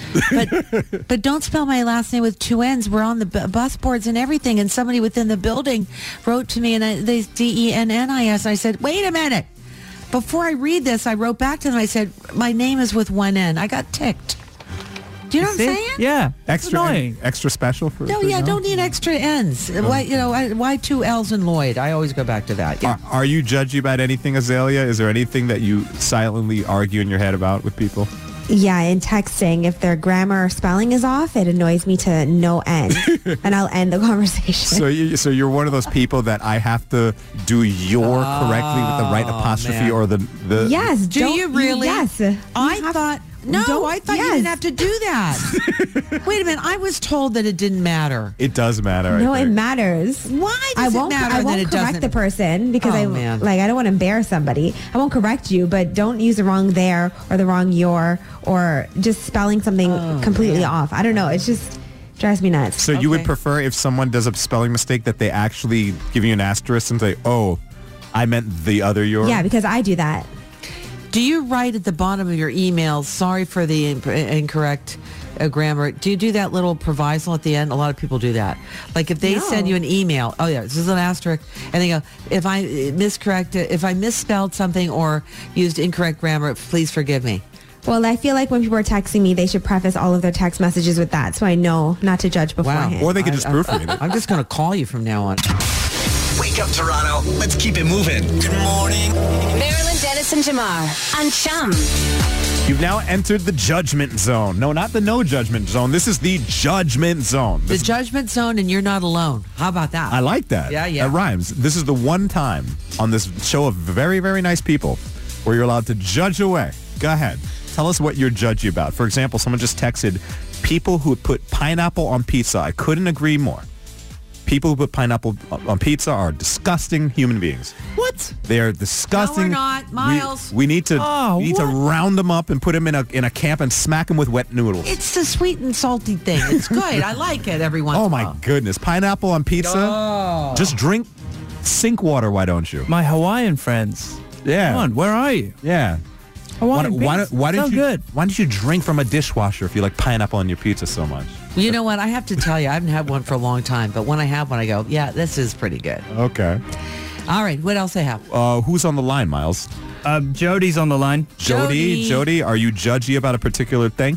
[SPEAKER 3] But don't spell my last name with two N's. We're on the bus boards and everything, and somebody within the building wrote to me, and they Dennis. I said, wait a minute. Before I read this, I wrote back to them. I said, my name is with one N. I got ticked. Do you know what I'm saying?
[SPEAKER 5] Yeah.
[SPEAKER 2] Extra special for.
[SPEAKER 3] No, don't need extra N's. Why two L's in Lloyd? I always go back to that. Yeah.
[SPEAKER 2] Are you judgy about anything, Azalea? Is there anything that you silently argue in your head about with people?
[SPEAKER 6] Yeah, in texting, if their grammar or spelling is off, it annoys me to no end, and I'll end the conversation.
[SPEAKER 2] So you're one of those people that I have to do your correctly with the right apostrophe or the.
[SPEAKER 6] Yes.
[SPEAKER 3] Do you really?
[SPEAKER 6] Yes.
[SPEAKER 3] I thought you didn't have to do that. Wait a minute. I was told that it didn't matter.
[SPEAKER 2] It does matter.
[SPEAKER 6] No, it matters.
[SPEAKER 3] Why does it matter?
[SPEAKER 6] I won't correct the person because I don't want to embarrass somebody. I won't correct you, but don't use the wrong there or the wrong your or just spelling something completely off. I don't know. It just drives me nuts.
[SPEAKER 2] So you would prefer if someone does a spelling mistake that they actually give you an asterisk and say, "Oh, I meant the other your."
[SPEAKER 6] Yeah, because I do that.
[SPEAKER 3] Do you write at the bottom of your email, sorry for the incorrect grammar? Do you do that little proviso at the end? A lot of people do that. Like if they send you an email, this is an asterisk, and they go, if I misspelled something or used incorrect grammar, please forgive me.
[SPEAKER 6] Well, I feel like when people are texting me, they should preface all of their text messages with that, so I know not to judge beforehand.
[SPEAKER 2] Wow. Or they could just proofread it.
[SPEAKER 3] I'm just going to call you from now on.
[SPEAKER 4] Wake up, Toronto. Let's keep it moving. Good morning.
[SPEAKER 1] Marilyn Dennis and Jamar on Chum.
[SPEAKER 2] You've now entered the judgment zone. No, not the no judgment zone. This is the judgment zone.
[SPEAKER 3] The judgment zone, and you're not alone. How about that?
[SPEAKER 2] I like that.
[SPEAKER 3] Yeah.
[SPEAKER 2] That rhymes. This is the one time on this show of very, very nice people where you're allowed to judge away. Go ahead. Tell us what you're judgy about. For example, someone just texted, people who put pineapple on pizza. I couldn't agree more. People who put pineapple on pizza are disgusting human beings.
[SPEAKER 3] What?
[SPEAKER 2] They are disgusting.
[SPEAKER 3] No, we're not, Miles.
[SPEAKER 2] We need to round them up and put them in a camp and smack them with wet noodles.
[SPEAKER 3] It's the sweet and salty thing. It's good. I like it every once in a while.
[SPEAKER 2] Oh my goodness. Pineapple on pizza?
[SPEAKER 3] Oh.
[SPEAKER 2] Just drink sink water, why don't you?
[SPEAKER 5] My Hawaiian friends.
[SPEAKER 2] Yeah.
[SPEAKER 5] Come on, where are you?
[SPEAKER 2] Yeah. Why
[SPEAKER 5] good.
[SPEAKER 2] don't you drink from a dishwasher if you like pineapple on your pizza so much?
[SPEAKER 3] You know what? I have to tell you, I haven't had one for a long time, but when I have one, I go, yeah, this is pretty good.
[SPEAKER 2] Okay.
[SPEAKER 3] All right, what else I have?
[SPEAKER 2] Who's on the line, Miles?
[SPEAKER 5] Jody's on the line.
[SPEAKER 2] Jody, are you judgy about a particular thing?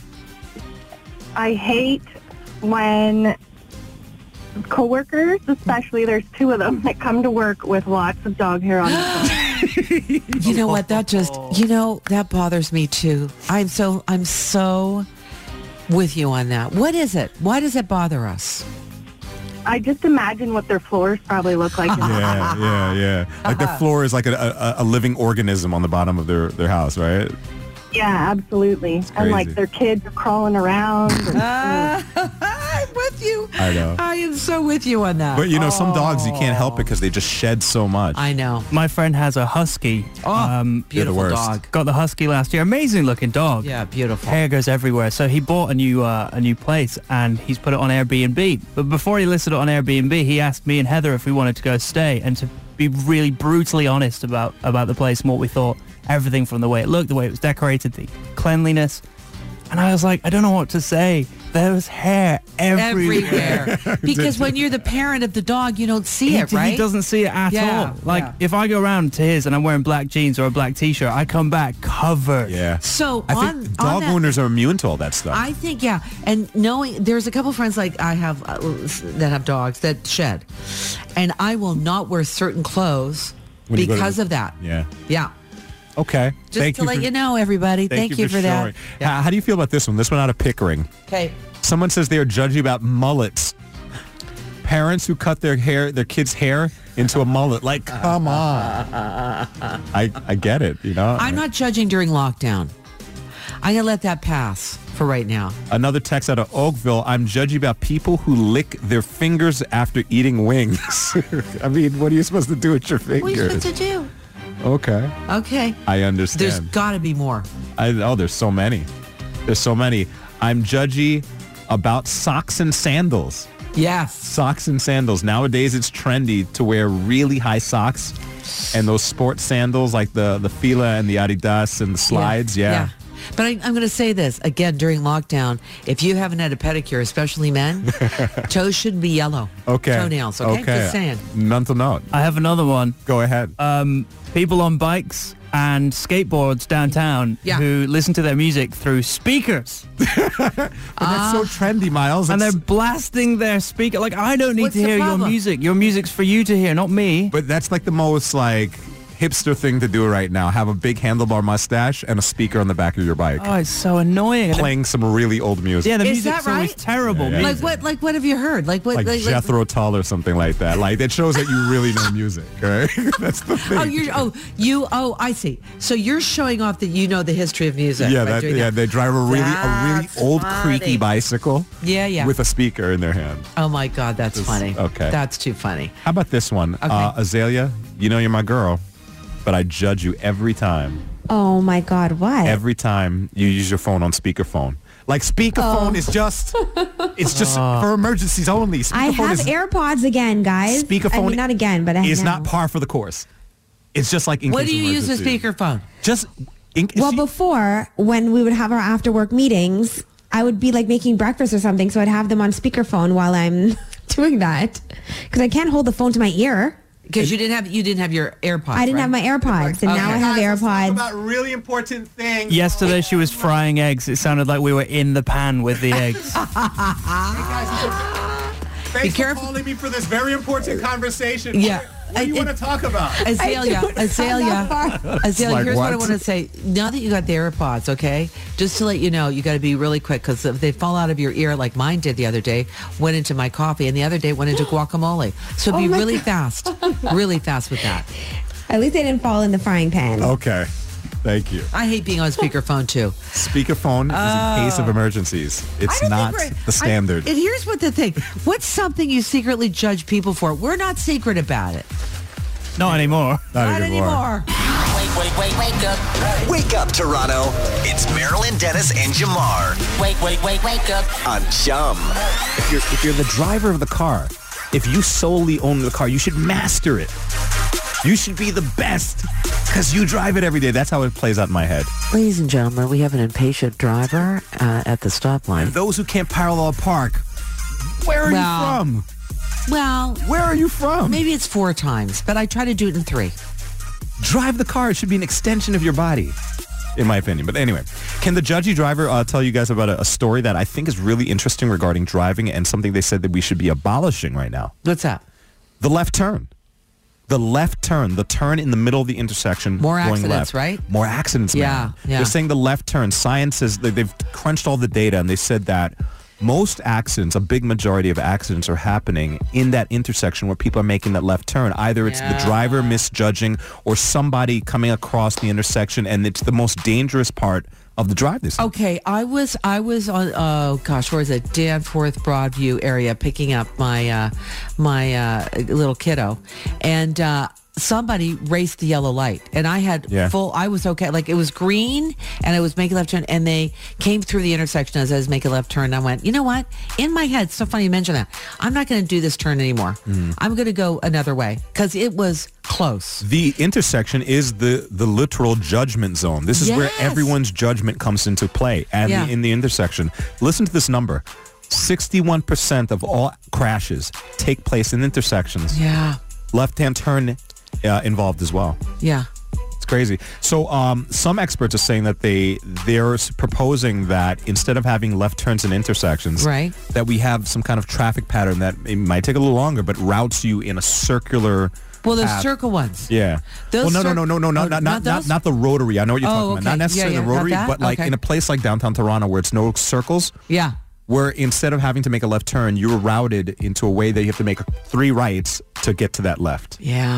[SPEAKER 8] I hate when coworkers, especially there's 2 of them that come to work with lots of dog hair on their phone.
[SPEAKER 3] You know what? That bothers me too. I'm so with you on that. What is it? Why does it bother us?
[SPEAKER 8] I just imagine what their floors probably look like.
[SPEAKER 2] Yeah. Like their floor is like a living organism on the bottom of their house, right?
[SPEAKER 8] Yeah, absolutely. And like their kids are crawling around.
[SPEAKER 3] I'm with you.
[SPEAKER 2] I know.
[SPEAKER 3] I am so with you on that.
[SPEAKER 2] But some dogs you can't help it because they just shed so much.
[SPEAKER 3] I know.
[SPEAKER 5] My friend has a husky.
[SPEAKER 3] Beautiful dog.
[SPEAKER 5] Got the husky last year. Amazing looking dog.
[SPEAKER 3] Yeah, beautiful.
[SPEAKER 5] Hair goes everywhere. So he bought a new place and he's put it on Airbnb. But before he listed it on Airbnb, he asked me and Heather if we wanted to go stay and to be really brutally honest about the place and what we thought. Everything from the way it looked, the way it was decorated, the cleanliness. And I was like, I don't know what to say. There was hair everywhere.
[SPEAKER 3] Because when you're the parent of the dog, you don't see it, right?
[SPEAKER 5] He doesn't see it at all. Like, if I go around to his and I'm wearing black jeans or a black T-shirt, I come back covered.
[SPEAKER 2] Yeah.
[SPEAKER 3] So
[SPEAKER 2] I think dog owners are immune to all that stuff.
[SPEAKER 3] I think, yeah. And knowing, there's a couple friends like I have that have dogs that shed. And I will not wear certain clothes because of that.
[SPEAKER 2] Yeah.
[SPEAKER 3] Yeah.
[SPEAKER 2] Okay.
[SPEAKER 3] Just to let you know, everybody. Thank you for that.
[SPEAKER 2] Yeah. How do you feel about this one? This one out of Pickering.
[SPEAKER 3] Okay.
[SPEAKER 2] Someone says they are judgy about mullets. Parents who cut their kids' hair into a mullet. Like, come on. I get it,
[SPEAKER 3] I'm not judging during lockdown. I'm going to let that pass for right now.
[SPEAKER 2] Another text out of Oakville. I'm judgy about people who lick their fingers after eating wings. I mean, what are you supposed to do with your fingers?
[SPEAKER 3] What are you supposed to do?
[SPEAKER 2] Okay.
[SPEAKER 3] I
[SPEAKER 2] understand.
[SPEAKER 3] There's got to be more.
[SPEAKER 2] There's so many. I'm judgy about socks and sandals.
[SPEAKER 3] Yes.
[SPEAKER 2] Socks and sandals. Nowadays, it's trendy to wear really high socks and those sports sandals like the Fila and the Adidas and the slides. Yeah.
[SPEAKER 3] But I'm going to say this, again, during lockdown, if you haven't had a pedicure, especially men, toes shouldn't be yellow.
[SPEAKER 2] Okay.
[SPEAKER 3] Toenails, okay? Just saying.
[SPEAKER 2] Mental note.
[SPEAKER 5] I have another one.
[SPEAKER 2] Go ahead.
[SPEAKER 5] People on bikes and skateboards downtown who listen to their music through speakers.
[SPEAKER 2] But that's so trendy, Miles.
[SPEAKER 5] And they're blasting their speaker. Like, I don't need to hear your music. Your music's for you to hear, not me.
[SPEAKER 2] But that's like the most, hipster thing to do right now. Have a big handlebar mustache and a speaker on the back of your bike.
[SPEAKER 5] Oh, it's so annoying.
[SPEAKER 2] Playing some really old music.
[SPEAKER 5] Yeah, the music's always terrible.
[SPEAKER 2] Yeah.
[SPEAKER 3] Like what have you heard? Like
[SPEAKER 2] Jethro Tull or something like that. Like that shows that you really know music, right? That's the thing.
[SPEAKER 3] I see. So you're showing off that you know the history of music.
[SPEAKER 2] Yeah, they drive a really old creaky bicycle.
[SPEAKER 3] Yeah.
[SPEAKER 2] With a speaker in their hand.
[SPEAKER 3] Oh my God, that's funny.
[SPEAKER 2] Okay.
[SPEAKER 3] That's too funny.
[SPEAKER 2] How about this one?
[SPEAKER 3] Okay.
[SPEAKER 2] Azalea, you're my girl. But I judge you every time.
[SPEAKER 6] Oh my God, why?
[SPEAKER 2] Every time you use your phone on speakerphone. Like speakerphone is just, it's just for emergencies only.
[SPEAKER 6] I have AirPods again, guys.
[SPEAKER 2] Speakerphone
[SPEAKER 6] not again, but I
[SPEAKER 2] is
[SPEAKER 6] now.
[SPEAKER 2] not par for the course. It's just like in
[SPEAKER 3] What
[SPEAKER 2] case
[SPEAKER 3] do you use
[SPEAKER 2] emergency.
[SPEAKER 3] the speakerphone?
[SPEAKER 2] Just
[SPEAKER 6] before, when we would have our after work meetings, I would be like making breakfast or something, so I'd have them on speakerphone while I'm doing that because I can't hold the phone to my ear.
[SPEAKER 3] Because you didn't have your AirPods.
[SPEAKER 6] I didn't have my AirPods, and now I have AirPods.
[SPEAKER 2] Let's talk about really important things.
[SPEAKER 5] Yesterday she was frying eggs. It sounded like we were in the pan with the eggs.
[SPEAKER 2] Thanks for calling me for this very important conversation.
[SPEAKER 3] Yeah.
[SPEAKER 2] What do you want to talk about?
[SPEAKER 3] Azalea, here's
[SPEAKER 2] what?
[SPEAKER 3] what I want to say. Now that you got the AirPods, okay, just to let you know, you got to be really quick because if they fall out of your ear like mine did the other day, went into my coffee, and the other day went into guacamole. So be really fast with that.
[SPEAKER 6] At least they didn't fall in the frying pan.
[SPEAKER 2] Okay. Thank you.
[SPEAKER 3] I hate being on speakerphone, too.
[SPEAKER 2] Speakerphone is in case of emergencies. It's not the standard.
[SPEAKER 3] And here's what the thing. What's something you secretly judge people for? We're not secret about it.
[SPEAKER 5] Not anymore.
[SPEAKER 3] Not anymore.
[SPEAKER 4] Wake up. Wake up, Toronto. It's Marilyn Dennis and Jamar. Wake up. On Chum.
[SPEAKER 2] If you're the driver of the car, if you solely own the car, you should master it. You should be the best because you drive it every day. That's how it plays out in my head.
[SPEAKER 3] Ladies and gentlemen, we have an impatient driver at the stoplight.
[SPEAKER 2] And those who can't parallel park, where are you from?
[SPEAKER 3] Well,
[SPEAKER 2] where are you from?
[SPEAKER 3] Maybe it's 4 times, but I try to do it in 3.
[SPEAKER 2] Drive the car. It should be an extension of your body, in my opinion. But anyway, can the judgy driver tell you guys about a story that I think is really interesting regarding driving and something they said that we should be abolishing right now?
[SPEAKER 3] What's that?
[SPEAKER 2] The left turn. The left turn, the turn in the middle of the intersection.
[SPEAKER 3] More
[SPEAKER 2] going
[SPEAKER 3] accidents,
[SPEAKER 2] left.
[SPEAKER 3] right?
[SPEAKER 2] More accidents, man.
[SPEAKER 3] Yeah.
[SPEAKER 2] They're saying the left turn. Science says they've crunched all the data and they said that most accidents, a big majority of accidents are happening in that intersection where people are making that left turn. Either it's the driver misjudging or somebody coming across the intersection, and it's the most dangerous part of the drive. This
[SPEAKER 3] okay, I was on where is it? Danforth Broadview area picking up my my little kiddo, and somebody raced the yellow light, and I had I was okay, like it was green and I was making a left turn, and they came through the intersection as I was making a left turn, and I went, you know what, in my head, so funny you mention that, I'm not going to do this turn anymore. I'm going to go another way because it was close.
[SPEAKER 2] The intersection is the literal judgment zone. This is where everyone's judgment comes into play, and in the intersection. Listen to this number. 61% of all crashes take place in intersections. Left-hand turn involved as well. It's crazy. So some experts are saying that they're proposing that instead of having left turns in intersections, that we have some kind of traffic pattern that it might take a little longer, but routes you in a circular
[SPEAKER 3] Well, those
[SPEAKER 2] path.
[SPEAKER 3] circle ones.
[SPEAKER 2] Yeah.
[SPEAKER 3] Those
[SPEAKER 2] well, no, not the rotary. I know what you're talking about. Not necessarily the rotary, but like in a place like downtown Toronto where it's no circles. Where instead of having to make a left turn, you're routed into a way that you have to make 3 rights to get to that left.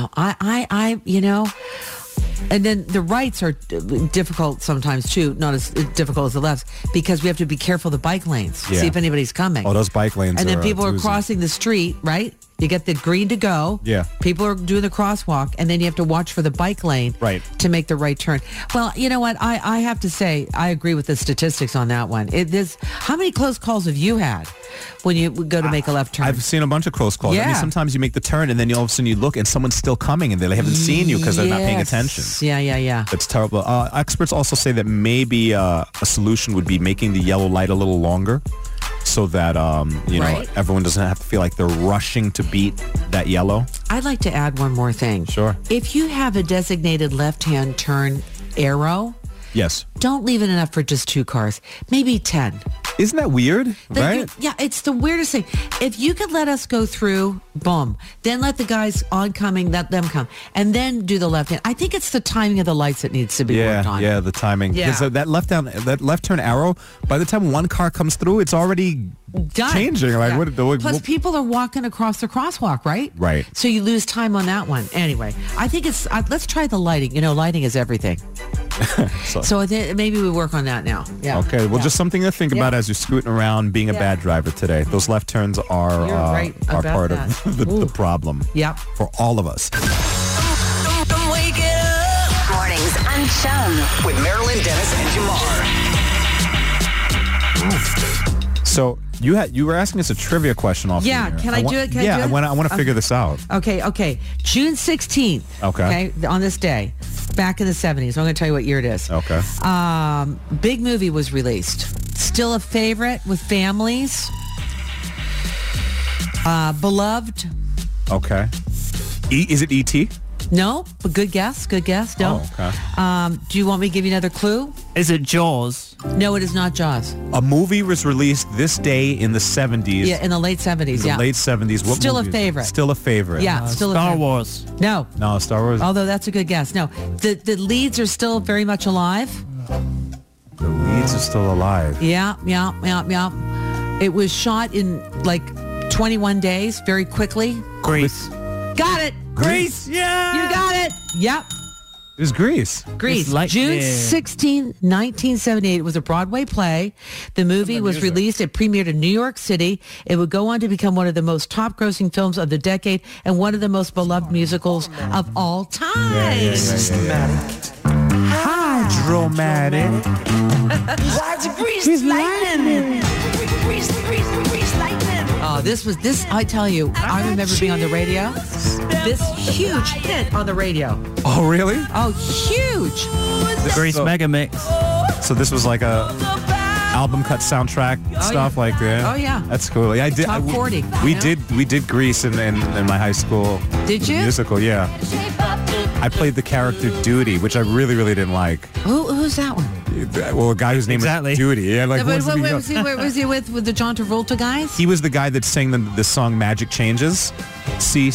[SPEAKER 3] I you know, and then the rights are difficult sometimes too, not as difficult as the lefts, because we have to be careful of the bike lanes, see if anybody's coming.
[SPEAKER 2] Oh, those bike lanes.
[SPEAKER 3] And then people are crossing the street, right? You get the green to go. People are doing the crosswalk, and then you have to watch for the bike lane to make the right turn. Well, you know what? I have to say, I agree with the statistics on that one. How many close calls have you had when you go to make a left turn?
[SPEAKER 2] I've seen a bunch of close calls. I mean, sometimes you make the turn, and then all of a sudden you look, and someone's still coming, and they haven't seen you because they're not paying attention. It's terrible. Experts also say that maybe a solution would be making the yellow light a little longer, so that you know, everyone doesn't have to feel like they're rushing to beat that yellow.
[SPEAKER 3] I'd like to add one more thing.
[SPEAKER 2] Sure.
[SPEAKER 3] If you have a designated left-hand turn arrow, don't leave it enough for just 2 cars, maybe 10.
[SPEAKER 2] Isn't that weird? Right?
[SPEAKER 3] It's the weirdest thing. If you could let us go through, boom, then let the guys oncoming, let them come, and then do the left hand. I think it's the timing of the lights that needs to be worked on.
[SPEAKER 2] Yeah, the timing. Because that left turn arrow, by the time one car comes through, it's already changing. Like,
[SPEAKER 3] Plus, people are walking across the crosswalk, right?
[SPEAKER 2] Right.
[SPEAKER 3] So you lose time on that one. Anyway, I think it's, let's try the lighting. You know, lighting is everything. So I think maybe we work on that now.
[SPEAKER 2] Okay. Well, just something to think about as you're scooting around being a bad driver today. Those left turns are part of the problem. For all of us.
[SPEAKER 1] Mornings on Chum
[SPEAKER 4] with Marilyn Dennis and Jamar.
[SPEAKER 2] So you were asking us a trivia question off.
[SPEAKER 3] Can I do it?
[SPEAKER 2] I want to figure this out.
[SPEAKER 3] Okay. June 16th. Okay. On this day, back in the 70s. I'm going to tell you what year it is.
[SPEAKER 2] Okay.
[SPEAKER 3] Big movie was released. Still a favorite with families. Beloved.
[SPEAKER 2] Okay. Is it E.T.?
[SPEAKER 3] No, but good guess. No.
[SPEAKER 2] Oh, okay.
[SPEAKER 3] Do you want me to give you another clue?
[SPEAKER 5] Is it Jaws?
[SPEAKER 3] No, it is not Jaws.
[SPEAKER 2] A movie was released this day in the 70s.
[SPEAKER 3] Yeah, in the late 70s.
[SPEAKER 2] Late 70s. What
[SPEAKER 3] still a
[SPEAKER 2] movie
[SPEAKER 3] favorite.
[SPEAKER 2] Still a favorite.
[SPEAKER 3] Yeah, still a
[SPEAKER 5] Star
[SPEAKER 3] favorite.
[SPEAKER 5] Wars.
[SPEAKER 3] No,
[SPEAKER 2] Star Wars.
[SPEAKER 3] Although that's a good guess. No, the leads are still very much alive.
[SPEAKER 2] The leads are still alive.
[SPEAKER 3] Yeah. It was shot in like 21 days, very quickly.
[SPEAKER 5] Grease.
[SPEAKER 3] Got it.
[SPEAKER 5] Grease. Yeah.
[SPEAKER 3] You got it. Yep.
[SPEAKER 2] It was Grease.
[SPEAKER 3] June 16, 1978. It was a Broadway play. The movie was released. It premiered in New York City. It would go on to become one of the most top-grossing films of the decade and one of the most beloved musicals of all time.
[SPEAKER 2] Hydromatic.
[SPEAKER 3] Oh, This. I tell you, I remember being on the radio. This huge hit on the radio.
[SPEAKER 2] Oh, really?
[SPEAKER 3] Oh, huge.
[SPEAKER 5] The Grease Mega Mix.
[SPEAKER 2] So this was like a album cut soundtrack stuff like that.
[SPEAKER 3] Oh yeah,
[SPEAKER 2] that's cool. Yeah, I did.
[SPEAKER 3] Top 40.
[SPEAKER 2] We did Grease in my high school.
[SPEAKER 3] Did you?
[SPEAKER 2] Musical, yeah. I played the character Duty, which I really didn't like.
[SPEAKER 3] Who's that one?
[SPEAKER 2] Well, a guy whose name is Duty. Yeah, like
[SPEAKER 3] was he with the John Travolta guys?
[SPEAKER 2] He was the guy that sang the song Magic Changes. C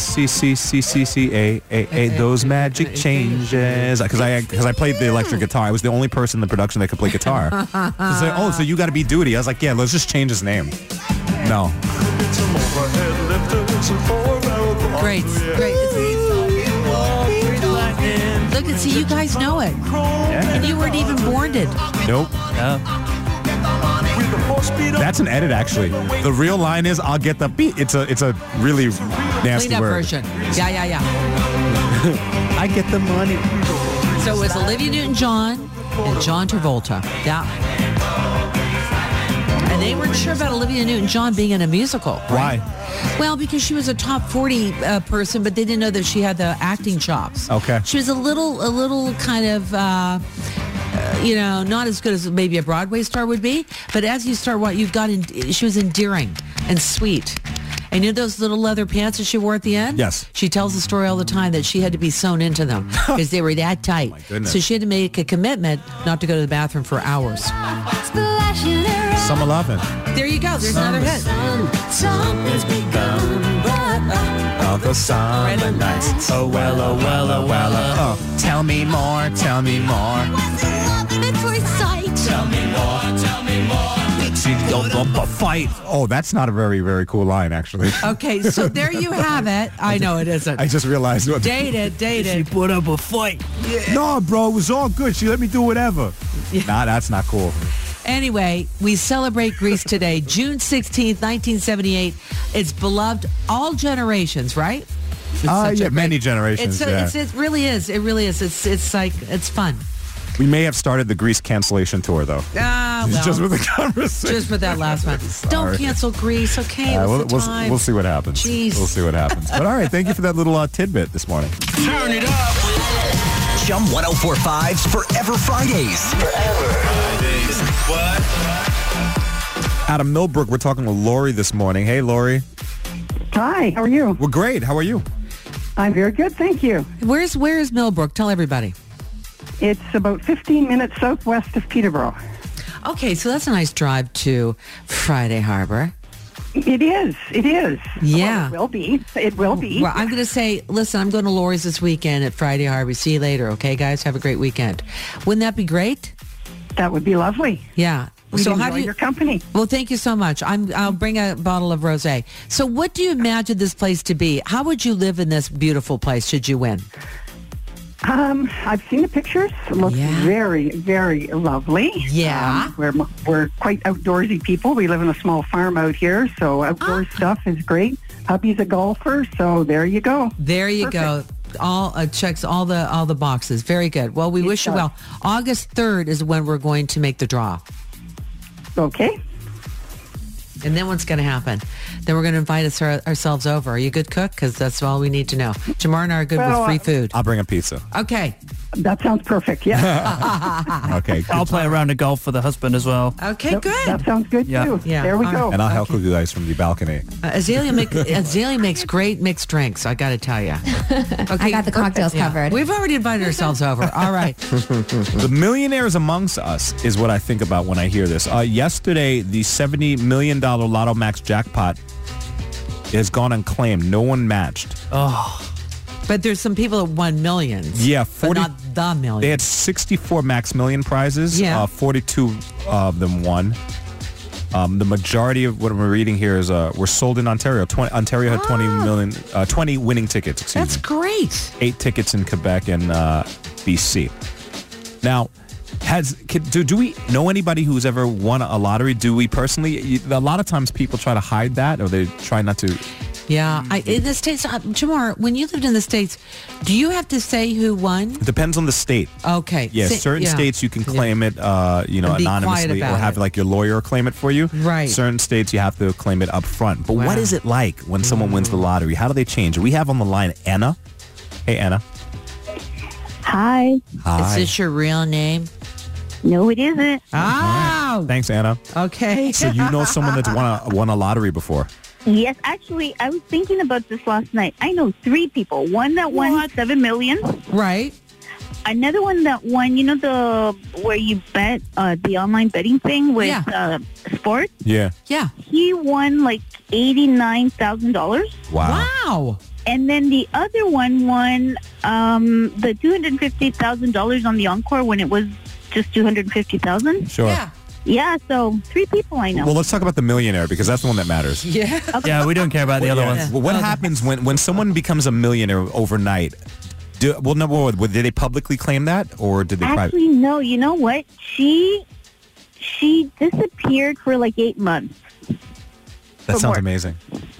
[SPEAKER 2] A. Those magic changes. Because I played the electric guitar. I was the only person in the production that could play guitar. So you got to be Duty. I was like, yeah, let's just change his name. No.
[SPEAKER 3] Great. Look and see, you guys know it. Yeah. And you weren't even born it.
[SPEAKER 2] Nope.
[SPEAKER 5] No.
[SPEAKER 2] That's an edit, actually. The real line is, "I'll get the beat." It's a really nasty
[SPEAKER 3] clean up
[SPEAKER 2] word.
[SPEAKER 3] version. Yeah.
[SPEAKER 2] I get the money.
[SPEAKER 3] So it was Olivia Newton-John and John Travolta. Yeah. And they weren't sure about Olivia Newton-John being in a musical. Right?
[SPEAKER 2] Why?
[SPEAKER 3] Well, because she was a top 40 person, but they didn't know that she had the acting chops.
[SPEAKER 2] Okay.
[SPEAKER 3] She was a little kind of, not as good as maybe a Broadway star would be. But as you start, she was endearing and sweet. And you know those little leather pants that she wore at the end?
[SPEAKER 2] Yes.
[SPEAKER 3] She tells the story all the time that she had to be sewn into them because they were that tight.
[SPEAKER 2] Oh my goodness.
[SPEAKER 3] So she had to make a commitment not to go to the bathroom for hours.
[SPEAKER 2] Summer Lovin'.
[SPEAKER 3] There you go. There's another hit.
[SPEAKER 2] Of the summer nights. Oh well. Oh, tell me more.
[SPEAKER 3] Tell me more.
[SPEAKER 2] Fight. Oh, that's not a very, very cool line, actually.
[SPEAKER 3] Okay, so there you have it. I know it isn't.
[SPEAKER 2] I just realized what.
[SPEAKER 3] Dated.
[SPEAKER 5] She put up a fight.
[SPEAKER 2] Yeah. No, bro, it was all good. She let me do whatever. Yeah. Nah, that's not cool.
[SPEAKER 3] Anyway, we celebrate Grease today, June 16th, 1978. It's beloved all generations, right?
[SPEAKER 2] Many generations.
[SPEAKER 3] It really is. It really is. It's fun.
[SPEAKER 2] We may have started the Grease cancellation tour, though.
[SPEAKER 3] Well,
[SPEAKER 2] just with the conversation.
[SPEAKER 3] Just with that last one. Don't cancel Grease, okay?
[SPEAKER 2] We'll see what happens.
[SPEAKER 3] Jeez.
[SPEAKER 2] We'll see what happens. But all right, thank you for that little tidbit this morning.
[SPEAKER 4] Turn it up. Chum 104.5's Forever Fridays. Forever Fridays. What?
[SPEAKER 2] Out of Millbrook, we're talking with Lori this morning. Hey, Lori.
[SPEAKER 10] Hi, how are you?
[SPEAKER 2] We're great. How are you?
[SPEAKER 10] I'm very good, thank you.
[SPEAKER 3] Where is Millbrook? Tell everybody.
[SPEAKER 10] It's about 15 minutes southwest of Peterborough.
[SPEAKER 3] Okay, so that's a nice drive to Friday Harbor.
[SPEAKER 10] It is.
[SPEAKER 3] Yeah.
[SPEAKER 10] Well, it will be.
[SPEAKER 3] Well, I'm going to say, listen, I'm going to Lori's this weekend at Friday Harbor. See you later, okay, guys? Have a great weekend. Wouldn't that be great?
[SPEAKER 10] That would be lovely.
[SPEAKER 3] Yeah.
[SPEAKER 10] We'd enjoy your company.
[SPEAKER 3] Well, thank you so much. I'll bring a bottle of rosé. So what do you imagine this place to be? How would you live in this beautiful place should you win?
[SPEAKER 10] I've seen the pictures. It looks very, very lovely.
[SPEAKER 3] Yeah.
[SPEAKER 10] We're quite outdoorsy people. We live in a small farm out here, so outdoor stuff is great. Hubby's a golfer, so there you go.
[SPEAKER 3] There you go. All checks all the boxes. Very good. Well, we wish you well. August 3rd is when we're going to make the draw.
[SPEAKER 10] Okay.
[SPEAKER 3] And then what's going to happen? Then we're going to invite ourselves over. Are you a good cook? Because that's all we need to know. Jamar and I are good with free food.
[SPEAKER 2] I'll bring a pizza.
[SPEAKER 3] Okay.
[SPEAKER 10] That sounds perfect, yeah.
[SPEAKER 2] Okay.
[SPEAKER 5] I'll play a round of golf for the husband as well.
[SPEAKER 3] Okay, good.
[SPEAKER 10] That sounds good, too. Yeah. There we go.
[SPEAKER 2] And I'll help you guys from the balcony.
[SPEAKER 3] Azalea makes great mixed drinks, I got to tell you. Okay,
[SPEAKER 6] I got the cocktails covered.
[SPEAKER 3] We've already invited ourselves over. All right.
[SPEAKER 2] The millionaires amongst us is what I think about when I hear this. Yesterday, the $70 million Lotto Max jackpot has gone unclaimed. No one matched.
[SPEAKER 5] Oh.
[SPEAKER 3] But there's some people that won millions.
[SPEAKER 2] Yeah,
[SPEAKER 3] 40, but not the millions.
[SPEAKER 2] They had 64 Max Million prizes.
[SPEAKER 3] Yeah.
[SPEAKER 2] 42 of them won. The majority of what we're reading here is were sold in Ontario. Ontario had 20 winning tickets. Excuse me.
[SPEAKER 3] That's great.
[SPEAKER 2] 8 tickets in Quebec and BC. Now, do we know anybody who's ever won a lottery? Do we personally? A lot of times people try to hide that, or they try not to.
[SPEAKER 3] Yeah. In the States, Jamar, when you lived in the States, do you have to say who won?
[SPEAKER 2] It depends on the state.
[SPEAKER 3] Okay.
[SPEAKER 2] Yeah, certain states you can claim it, anonymously, or have like your lawyer claim it for you.
[SPEAKER 3] Right.
[SPEAKER 2] Certain states you have to claim it up front. But what is it like when someone wins the lottery? How do they change? We have on the line Anna. Hey, Anna.
[SPEAKER 11] Hi.
[SPEAKER 3] Is this your real name?
[SPEAKER 11] No, it isn't.
[SPEAKER 3] Oh.
[SPEAKER 2] Thanks, Anna.
[SPEAKER 3] Okay.
[SPEAKER 2] So you know someone that's won a lottery before?
[SPEAKER 11] Yes, actually, I was thinking about this last night. I know 3 people. One that won $7 million.
[SPEAKER 3] Right.
[SPEAKER 11] Another one that won, where you bet, the online betting thing with sports.
[SPEAKER 2] Yeah.
[SPEAKER 3] Yeah.
[SPEAKER 11] He won like $89,000.
[SPEAKER 2] Wow.
[SPEAKER 11] And then the other one won the $250,000 on the Encore when it was just $250,000.
[SPEAKER 2] Sure.
[SPEAKER 11] Yeah, so 3 people I know.
[SPEAKER 2] Well, let's talk about the millionaire because that's the one that matters.
[SPEAKER 3] Yeah.
[SPEAKER 5] Yeah, we don't care about the other ones.
[SPEAKER 2] Well, what happens when someone becomes a millionaire overnight? Number one, did they publicly claim that, or did they?
[SPEAKER 11] Actually, no. You know what? She disappeared for like 8 months.
[SPEAKER 2] That sounds amazing.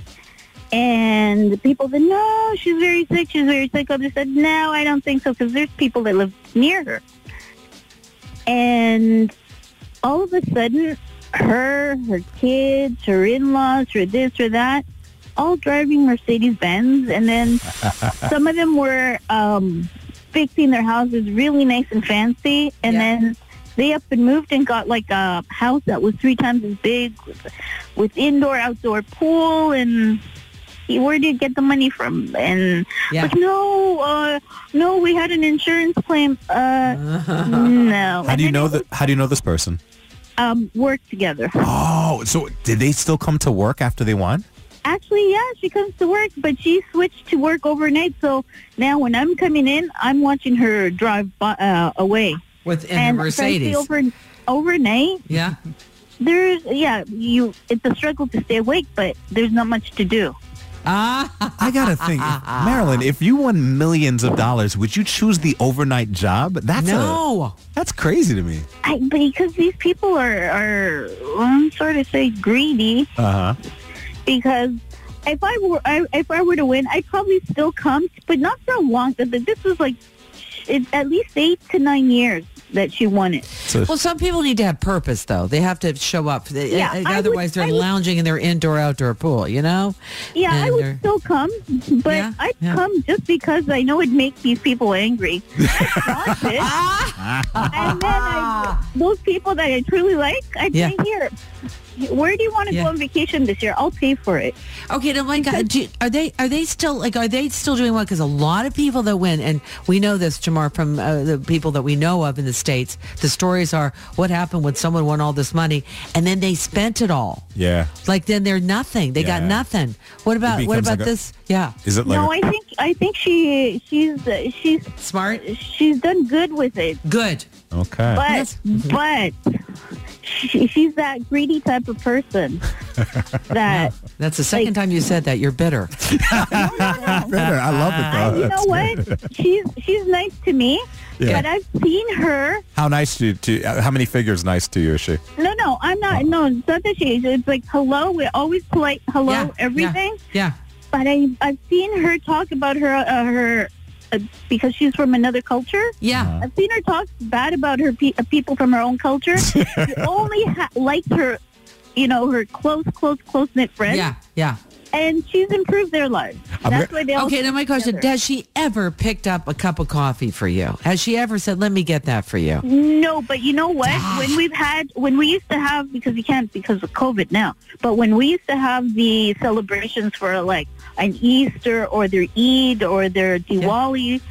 [SPEAKER 11] And people said, no, she's very sick. She's very sick. Others said, no, I don't think so, because there's people that live near her. And all of a sudden, her kids, her in-laws, her this, her that, all driving Mercedes-Benz. And then some of them were fixing their houses really nice and fancy. And then they up and moved and got like a house that was 3 times as big with indoor, outdoor pool. And where did you get the money from? And like, no, we had an insurance claim. No.
[SPEAKER 2] How do you know that? How do you know this person?
[SPEAKER 11] Work together.
[SPEAKER 2] Oh, so did they still come to work after they won?
[SPEAKER 11] Actually, yeah, she comes to work, but she switched to work overnight. So now when I'm coming in, I'm watching her drive away.
[SPEAKER 3] In a Mercedes.
[SPEAKER 11] Overnight.
[SPEAKER 3] Yeah.
[SPEAKER 11] It's a struggle to stay awake, but there's not much to do.
[SPEAKER 2] I gotta think, Marilyn, if you won millions of dollars, would you choose the overnight job? That's crazy to me.
[SPEAKER 11] Because these people are I'm sorry to say, greedy. Because if I were to win, I'd probably still come, but not for a long. This was like at least 8 to 9 years that she won it.
[SPEAKER 3] Well, some people need to have purpose, though. They have to show up. Otherwise, they're lounging in their indoor-outdoor pool, you know?
[SPEAKER 11] Yeah, I would still come, but I'd come just because I know it'd make these people angry. And then those people that I truly like, I'd say, here, where do you want to go on vacation this year? I'll pay for it.
[SPEAKER 3] Okay, now, my God, are they still doing well? Because a lot of people that win, and we know this, Jamar, from the people that we know of in the States, the stories are what happened when someone won all this money and then they spent it all.
[SPEAKER 2] Yeah.
[SPEAKER 3] Like then they're nothing. They got nothing. What about this? Yeah.
[SPEAKER 2] Is it like
[SPEAKER 11] no, I think she's
[SPEAKER 3] smart.
[SPEAKER 11] She's done good with it.
[SPEAKER 3] Good.
[SPEAKER 2] Okay.
[SPEAKER 11] But she's that greedy type of person.
[SPEAKER 3] That's the second time you said that. You're bitter.
[SPEAKER 2] Bitter. I love it, though.
[SPEAKER 11] You know what? She's nice to me, but I've seen her.
[SPEAKER 2] How nice to how many figures nice to you is she?
[SPEAKER 11] No, I'm not. No, it's not that she is. It's like hello. We're always polite. Hello, everything.
[SPEAKER 3] Yeah.
[SPEAKER 11] But I've seen her talk about her because she's from another culture.
[SPEAKER 3] Yeah.
[SPEAKER 11] I've seen her talk bad about her people from her own culture. She only liked her, her close-knit friends.
[SPEAKER 3] Yeah.
[SPEAKER 11] And she's improved their lives. That's why they all
[SPEAKER 3] now my question, has she ever picked up a cup of coffee for you? Has she ever said, let me get that for you?
[SPEAKER 11] No, but you know what? When we used to have, because you can't because of COVID now, but when we used to have the celebrations for like an Easter or their Eid or their Diwali,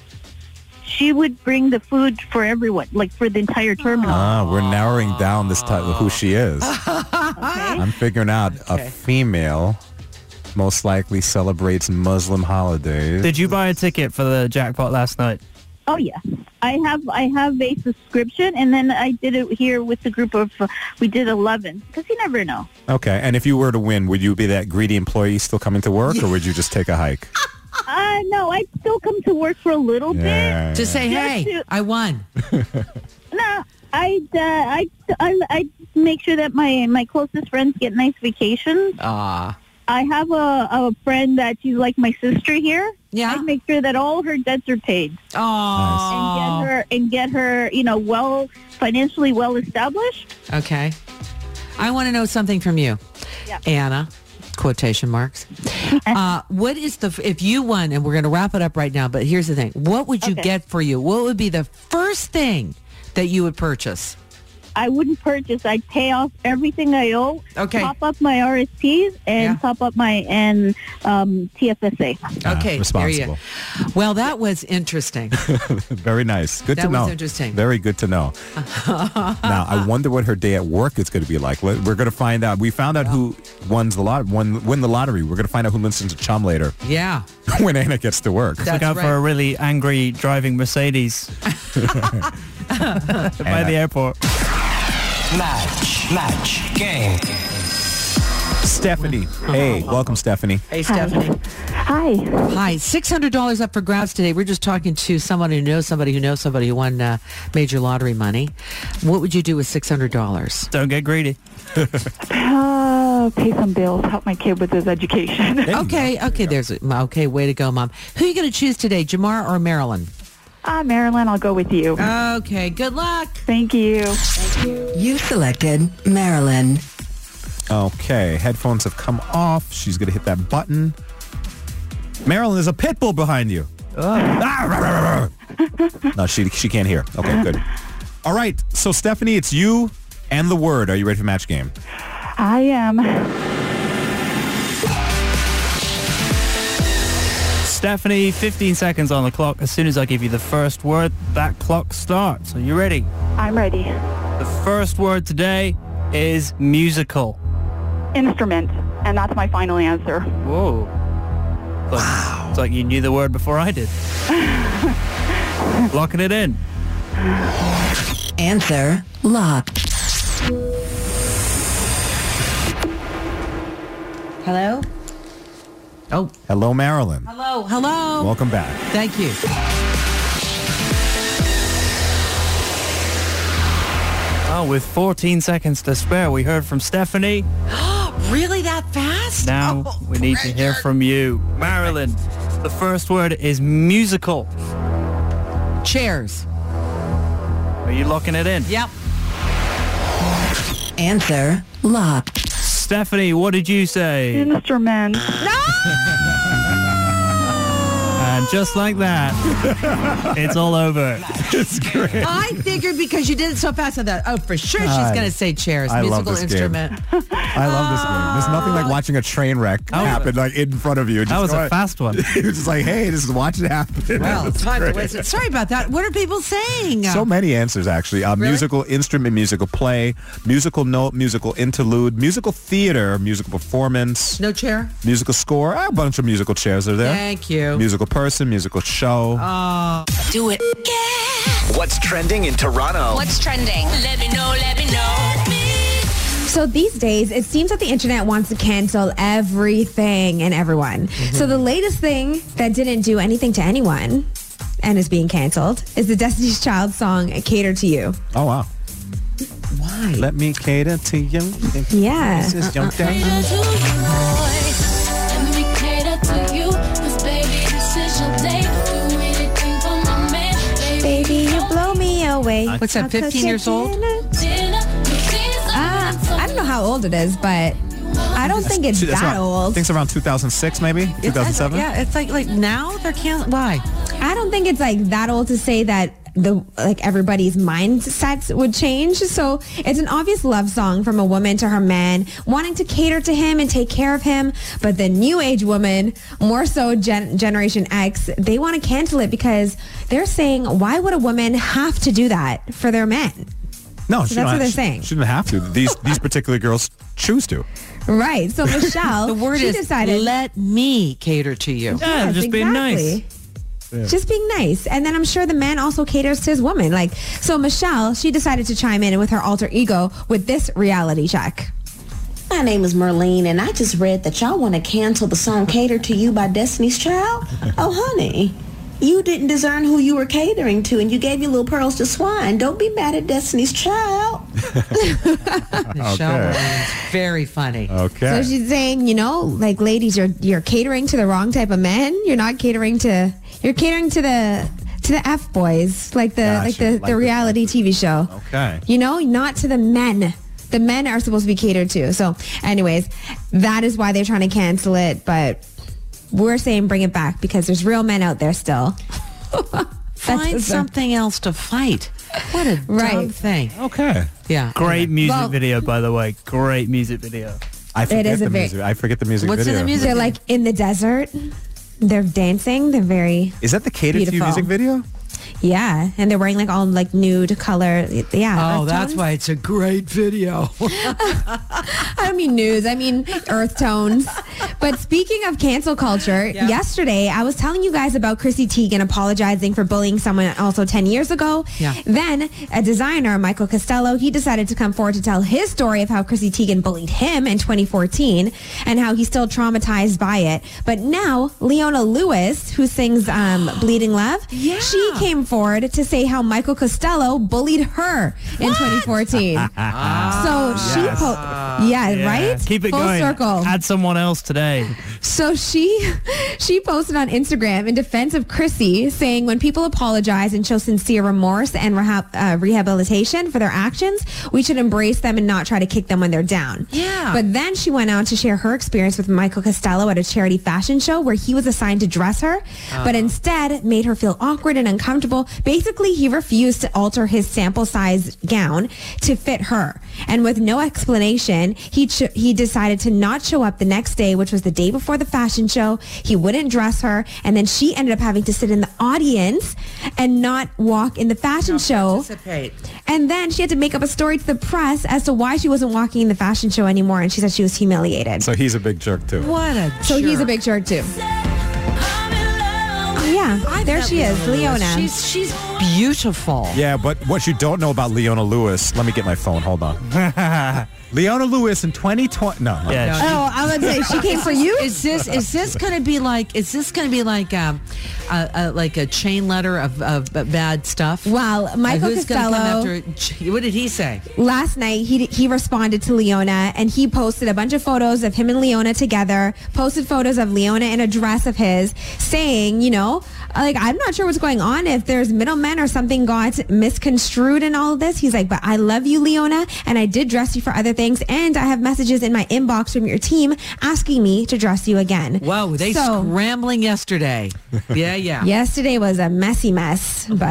[SPEAKER 11] she would bring the food for everyone, like for the entire terminal.
[SPEAKER 2] We're narrowing down this type of who she is. I'm figuring out a female most likely celebrates Muslim holidays.
[SPEAKER 5] Did you buy a ticket for the jackpot last night?
[SPEAKER 11] Oh yeah, I have a subscription, and then I did it here with the group of. We did 11 because you never know.
[SPEAKER 2] Okay, and if you were to win, would you be that greedy employee still coming to work, or would you just take a hike?
[SPEAKER 11] No, I'd still come to work for a little bit.
[SPEAKER 3] To say, hey, I won.
[SPEAKER 11] No, I'd make sure that my closest friends get nice vacations. I have a friend that she's like my sister here.
[SPEAKER 3] Yeah.
[SPEAKER 11] I'd make sure that all her debts are paid.
[SPEAKER 3] Oh.
[SPEAKER 11] And get her, financially well established.
[SPEAKER 3] Okay. I want to know something from you, Anna. Quotation marks. What is if you won, and we're going to wrap it up right now, but here's the thing. What would you get for you? What would be the first thing that you would purchase?
[SPEAKER 11] I wouldn't purchase. I'd pay off everything I owe.
[SPEAKER 3] Okay.
[SPEAKER 11] Top up my RSPs and top up my TFSA.
[SPEAKER 3] Okay.
[SPEAKER 2] Responsible.
[SPEAKER 3] Well, that was interesting.
[SPEAKER 2] Very nice. Good to know.
[SPEAKER 3] That was interesting.
[SPEAKER 2] Very good to know. Now, I wonder what her day at work is going to be like. We're going to find out. We found out who win the lottery. We're going to find out who listens to Chum later.
[SPEAKER 3] Yeah.
[SPEAKER 2] When Anna gets to work.
[SPEAKER 5] Look out for a really angry driving Mercedes by the airport.
[SPEAKER 4] Match game.
[SPEAKER 2] Stephanie. Hey, welcome, Stephanie.
[SPEAKER 3] Hey, Stephanie.
[SPEAKER 11] Hi.
[SPEAKER 3] Hi. $600 up for grabs today. We're just talking to someone who knows somebody who won major lottery money. What would you do with $600?
[SPEAKER 5] Don't get greedy.
[SPEAKER 12] Pay some bills, help my kid with his education.
[SPEAKER 3] Okay. Way to go, Mom. Who are you going to choose today, Jamar or Marilyn?
[SPEAKER 12] Marilyn, I'll go with you.
[SPEAKER 3] Okay, good luck.
[SPEAKER 12] Thank you.
[SPEAKER 1] You selected Marilyn.
[SPEAKER 2] Okay, headphones have come off. She's going to hit that button. Marilyn, there's a pit bull behind you. No, she can't hear. Okay, good. All right, so Stephanie, it's you and the word. Are you ready for match game?
[SPEAKER 12] I am.
[SPEAKER 5] Stephanie, 15 seconds on the clock. As soon as I give you the first word, that clock starts. Are you ready?
[SPEAKER 12] I'm ready.
[SPEAKER 5] The first word today is musical.
[SPEAKER 12] Instrument, and that's my final answer.
[SPEAKER 5] Whoa. Wow. It's like you knew the word before I did. Locking it in.
[SPEAKER 1] Answer locked.
[SPEAKER 3] Hello? Oh.
[SPEAKER 2] Hello, Marilyn.
[SPEAKER 3] Hello.
[SPEAKER 2] Welcome back.
[SPEAKER 3] Thank you.
[SPEAKER 5] Oh, with 14 seconds to spare, we heard from Stephanie.
[SPEAKER 3] Really that fast?
[SPEAKER 5] Now we need to hear from you. Marilyn, the first word is musical.
[SPEAKER 3] Chairs.
[SPEAKER 5] Are you locking it in?
[SPEAKER 3] Yep.
[SPEAKER 1] Answer locked.
[SPEAKER 5] Stephanie, what did you say?
[SPEAKER 12] Instrument.
[SPEAKER 5] And just like that, it's all over.
[SPEAKER 2] It's great.
[SPEAKER 3] I figured because you did it so fast, I thought, for sure she's going to say chairs, musical instrument.
[SPEAKER 2] I love this game. There's nothing like watching a train wreck happen like in front of you.
[SPEAKER 5] That was a fast one.
[SPEAKER 2] It's just like, hey, just watch it happen.
[SPEAKER 3] Well, it's time to waste it. Sorry about that. What are people saying?
[SPEAKER 2] So many answers, actually.
[SPEAKER 3] Really?
[SPEAKER 2] Musical instrument, musical play, musical note, musical interlude, musical theater, musical performance.
[SPEAKER 3] No chair?
[SPEAKER 2] Musical score. A bunch of musical chairs are there.
[SPEAKER 3] Thank you.
[SPEAKER 2] Musical person, musical show.
[SPEAKER 1] Do it.
[SPEAKER 4] What's trending in Toronto?
[SPEAKER 1] What's trending? Let me know.
[SPEAKER 6] So these days, it seems that the internet wants to cancel everything and everyone. Mm-hmm. So the latest thing that didn't do anything to anyone and is being canceled is the Destiny's Child song, Cater to You.
[SPEAKER 2] Oh, wow.
[SPEAKER 3] Why?
[SPEAKER 2] Let me cater to you.
[SPEAKER 6] Yeah.
[SPEAKER 2] This is your day.
[SPEAKER 6] Baby, you blow me away.
[SPEAKER 3] What's that, 15 years old?
[SPEAKER 6] I don't know how old it is, but I don't think it's that old.
[SPEAKER 2] I think it's around 2006, maybe? 2007?
[SPEAKER 3] Yeah, it's like now they're canceling. Why?
[SPEAKER 6] I don't think it's like that old to say that everybody's mindsets would change. So it's an obvious love song from a woman to her man, wanting to cater to him and take care of him. But the new age woman, more so Generation X, they want to cancel it because they're saying, why would a woman have to do that for their men?
[SPEAKER 2] No,
[SPEAKER 6] so that's what they're saying.
[SPEAKER 2] She didn't have to. These particular girls choose to.
[SPEAKER 6] Right. So Michelle,
[SPEAKER 3] the word is decided, let me cater to you.
[SPEAKER 5] Yeah,
[SPEAKER 6] yes,
[SPEAKER 5] just being nice.
[SPEAKER 2] Yeah.
[SPEAKER 6] Just being nice. And then I'm sure the man also caters to his woman. So Michelle, she decided to chime in with her alter ego with this reality check.
[SPEAKER 13] My name is Merlene, and I just read that y'all want to cancel the song Cater to You by Destiny's Child. Oh, honey, You didn't discern who you were catering to, and you gave your little pearls to swine. Don't be mad at Destiny's Child.
[SPEAKER 3] Michelle Williams, very funny.
[SPEAKER 2] Okay.
[SPEAKER 6] So she's saying, like, ladies, you're catering to the wrong type of men. You're not catering to. You're catering to the F boys, like the reality TV show.
[SPEAKER 2] Okay.
[SPEAKER 6] Not to the men. The men are supposed to be catered to. So, anyways, that is why they're trying to cancel it. But we're saying bring it back because there's real men out there still.
[SPEAKER 3] Find something else to fight. What a dumb thing.
[SPEAKER 2] Okay.
[SPEAKER 3] Yeah.
[SPEAKER 5] Great music video, by the way. Great music video.
[SPEAKER 2] I forget the music. I forget the music
[SPEAKER 3] What's
[SPEAKER 2] video.
[SPEAKER 3] in the music?
[SPEAKER 6] They're like in the desert. They're dancing. They're very.
[SPEAKER 2] Is that the catered to you music video?
[SPEAKER 6] Yeah, and they're wearing like all like nude color. Yeah.
[SPEAKER 3] Oh, that's why it's a great video.
[SPEAKER 6] I don't mean nudes. I mean earth tones. But speaking of cancel culture, yesterday I was telling you guys about Chrissy Teigen apologizing for bullying someone also 10 years ago.
[SPEAKER 3] Yeah.
[SPEAKER 6] Then a designer, Michael Costello, he decided to come forward to tell his story of how Chrissy Teigen bullied him in 2014 and how he's still traumatized by it. But now Leona Lewis, who sings Bleeding Love, she came forward to say how Michael Costello bullied her in 2014. So she right?
[SPEAKER 5] Keep it
[SPEAKER 6] Full
[SPEAKER 5] going.
[SPEAKER 6] circle.
[SPEAKER 5] Add someone else today.
[SPEAKER 6] So she posted on Instagram in defense of Chrissy, saying when people apologize and show sincere remorse and rehabilitation for their actions, we should embrace them and not try to kick them when they're down.
[SPEAKER 3] Yeah.
[SPEAKER 6] But then she went on to share her experience with Michael Costello at a charity fashion show where he was assigned to dress her, but instead made her feel awkward and uncomfortable. Basically, he refused to alter his sample size gown to fit her. And with no explanation, he decided to not show up the next day, which was the day before the fashion show. He wouldn't dress her. And then she ended up having to sit in the audience and not walk in the fashion show.
[SPEAKER 3] Participate.
[SPEAKER 6] And then she had to make up a story to the press as to why she wasn't walking in the fashion show anymore. And she said she was humiliated.
[SPEAKER 2] So he's a big jerk too.
[SPEAKER 3] What a
[SPEAKER 6] So
[SPEAKER 3] jerk.
[SPEAKER 6] he's a big jerk too. Yeah, there she is, Leona.
[SPEAKER 3] She's beautiful.
[SPEAKER 2] Yeah, but what you don't know about Leona Lewis, let me get my phone, hold on. Leona Lewis in 2020, no.
[SPEAKER 5] Yeah,
[SPEAKER 6] Oh, I would say she came for you.
[SPEAKER 3] Is this going to be like a chain letter of bad stuff?
[SPEAKER 6] Well, Michael
[SPEAKER 3] Who's gonna
[SPEAKER 6] Costello,
[SPEAKER 3] come after, what did he say?
[SPEAKER 6] last night he responded to Leona and he posted a bunch of photos of him and Leona together, posted photos of Leona in a dress of his, saying, like, I'm not sure what's going on, if there's middlemen or something got misconstrued in all of this. He's like, but I love you, Leona, and I did dress you for other things, and I have messages in my inbox from your team asking me to dress you again.
[SPEAKER 3] Whoa, they scrambling yesterday. Yeah.
[SPEAKER 6] Yesterday was a messy mess, but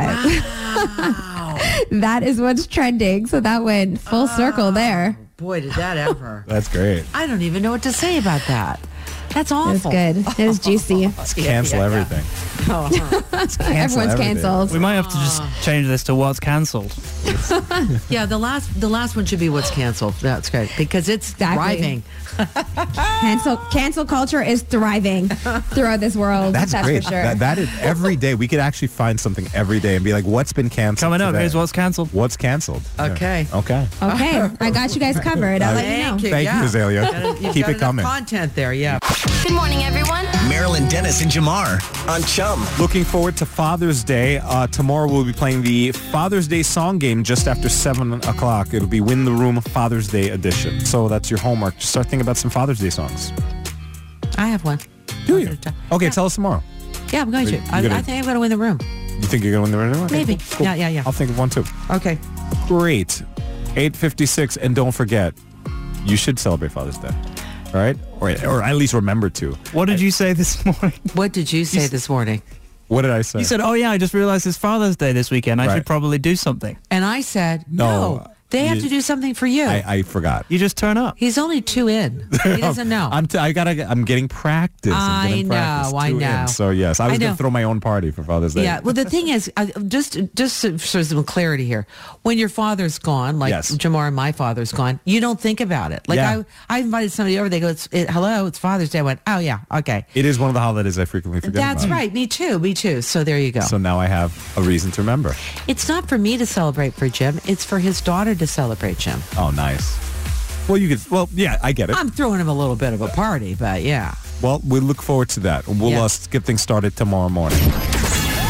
[SPEAKER 6] that is what's trending. So that went full circle there.
[SPEAKER 3] Boy, did that ever.
[SPEAKER 2] That's great.
[SPEAKER 3] I don't even know what to say about that. That's awful.
[SPEAKER 6] It was good. It was juicy.
[SPEAKER 2] Let's cancel everything.
[SPEAKER 6] Everyone's canceled.
[SPEAKER 5] We might have to just change this to what's cancelled.
[SPEAKER 3] Yeah, the last one should be what's canceled. That's great because it's thriving.
[SPEAKER 6] Cancel culture is thriving throughout this world.
[SPEAKER 2] That's great.
[SPEAKER 6] For sure.
[SPEAKER 2] That is every day. We could actually find something every day and be like, what's been canceled
[SPEAKER 5] Coming up,
[SPEAKER 2] today?
[SPEAKER 5] here's what's canceled.
[SPEAKER 2] What's canceled?
[SPEAKER 3] Okay.
[SPEAKER 2] Yeah. Okay.
[SPEAKER 6] Okay, I got you guys covered. I'll let you know.
[SPEAKER 2] Thank you, Azalea.
[SPEAKER 3] You've
[SPEAKER 2] Keep
[SPEAKER 3] got
[SPEAKER 2] it coming.
[SPEAKER 3] enough content there, yeah.
[SPEAKER 1] Good morning, everyone.
[SPEAKER 4] Marilyn Dennis and Jamar on Chum.
[SPEAKER 2] Looking forward to Father's Day. Tomorrow we'll be playing the Father's Day song game just after 7 o'clock. It'll be Win the Room Father's Day edition. So that's your homework. Just start thinking about some Father's Day songs.
[SPEAKER 3] I have one.
[SPEAKER 2] Do you? Okay, tell us tomorrow.
[SPEAKER 3] Yeah, I'm going to. I think I'm going to win the room.
[SPEAKER 2] You think you're going to win the room? Okay,
[SPEAKER 3] Maybe.
[SPEAKER 2] cool.
[SPEAKER 3] Yeah.
[SPEAKER 2] I'll think of one too.
[SPEAKER 3] Okay.
[SPEAKER 2] Great. 8:56, and don't forget, you should celebrate Father's Day. All right? Or at least remember to.
[SPEAKER 5] What did you say this morning?
[SPEAKER 3] What did you say this morning?
[SPEAKER 2] What did I say?
[SPEAKER 5] You said, oh yeah, I just realized it's Father's Day this weekend. I should probably do something.
[SPEAKER 3] And I said, no. They have to do something for you.
[SPEAKER 2] I forgot.
[SPEAKER 5] You just turn up.
[SPEAKER 3] He's only 2 in. He doesn't know.
[SPEAKER 2] I'm getting practice.
[SPEAKER 3] I know.
[SPEAKER 2] So yes, I was going to throw my own party for Father's Day.
[SPEAKER 3] Yeah. Well, the thing is, just for some clarity here, when your father's gone, like Jamar and my father's gone, you don't think about it. Like I invited somebody over. They go, hello, it's Father's Day. I went, oh yeah, okay.
[SPEAKER 2] It is one of the holidays I frequently forget
[SPEAKER 3] That's
[SPEAKER 2] about.
[SPEAKER 3] right. Me too. So there you go.
[SPEAKER 2] So now I have a reason to remember.
[SPEAKER 3] It's not for me to celebrate for Jim. It's for his daughter to celebrate Jim.
[SPEAKER 2] Oh, nice. Well, yeah, I get it.
[SPEAKER 3] I'm throwing him a little bit of a party, but yeah.
[SPEAKER 2] Well, we look forward to that. We'll get things started tomorrow morning.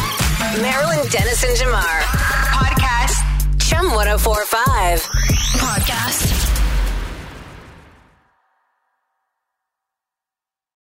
[SPEAKER 1] Marilyn Dennis and Jamar. Podcast. Chum 1045. Podcast.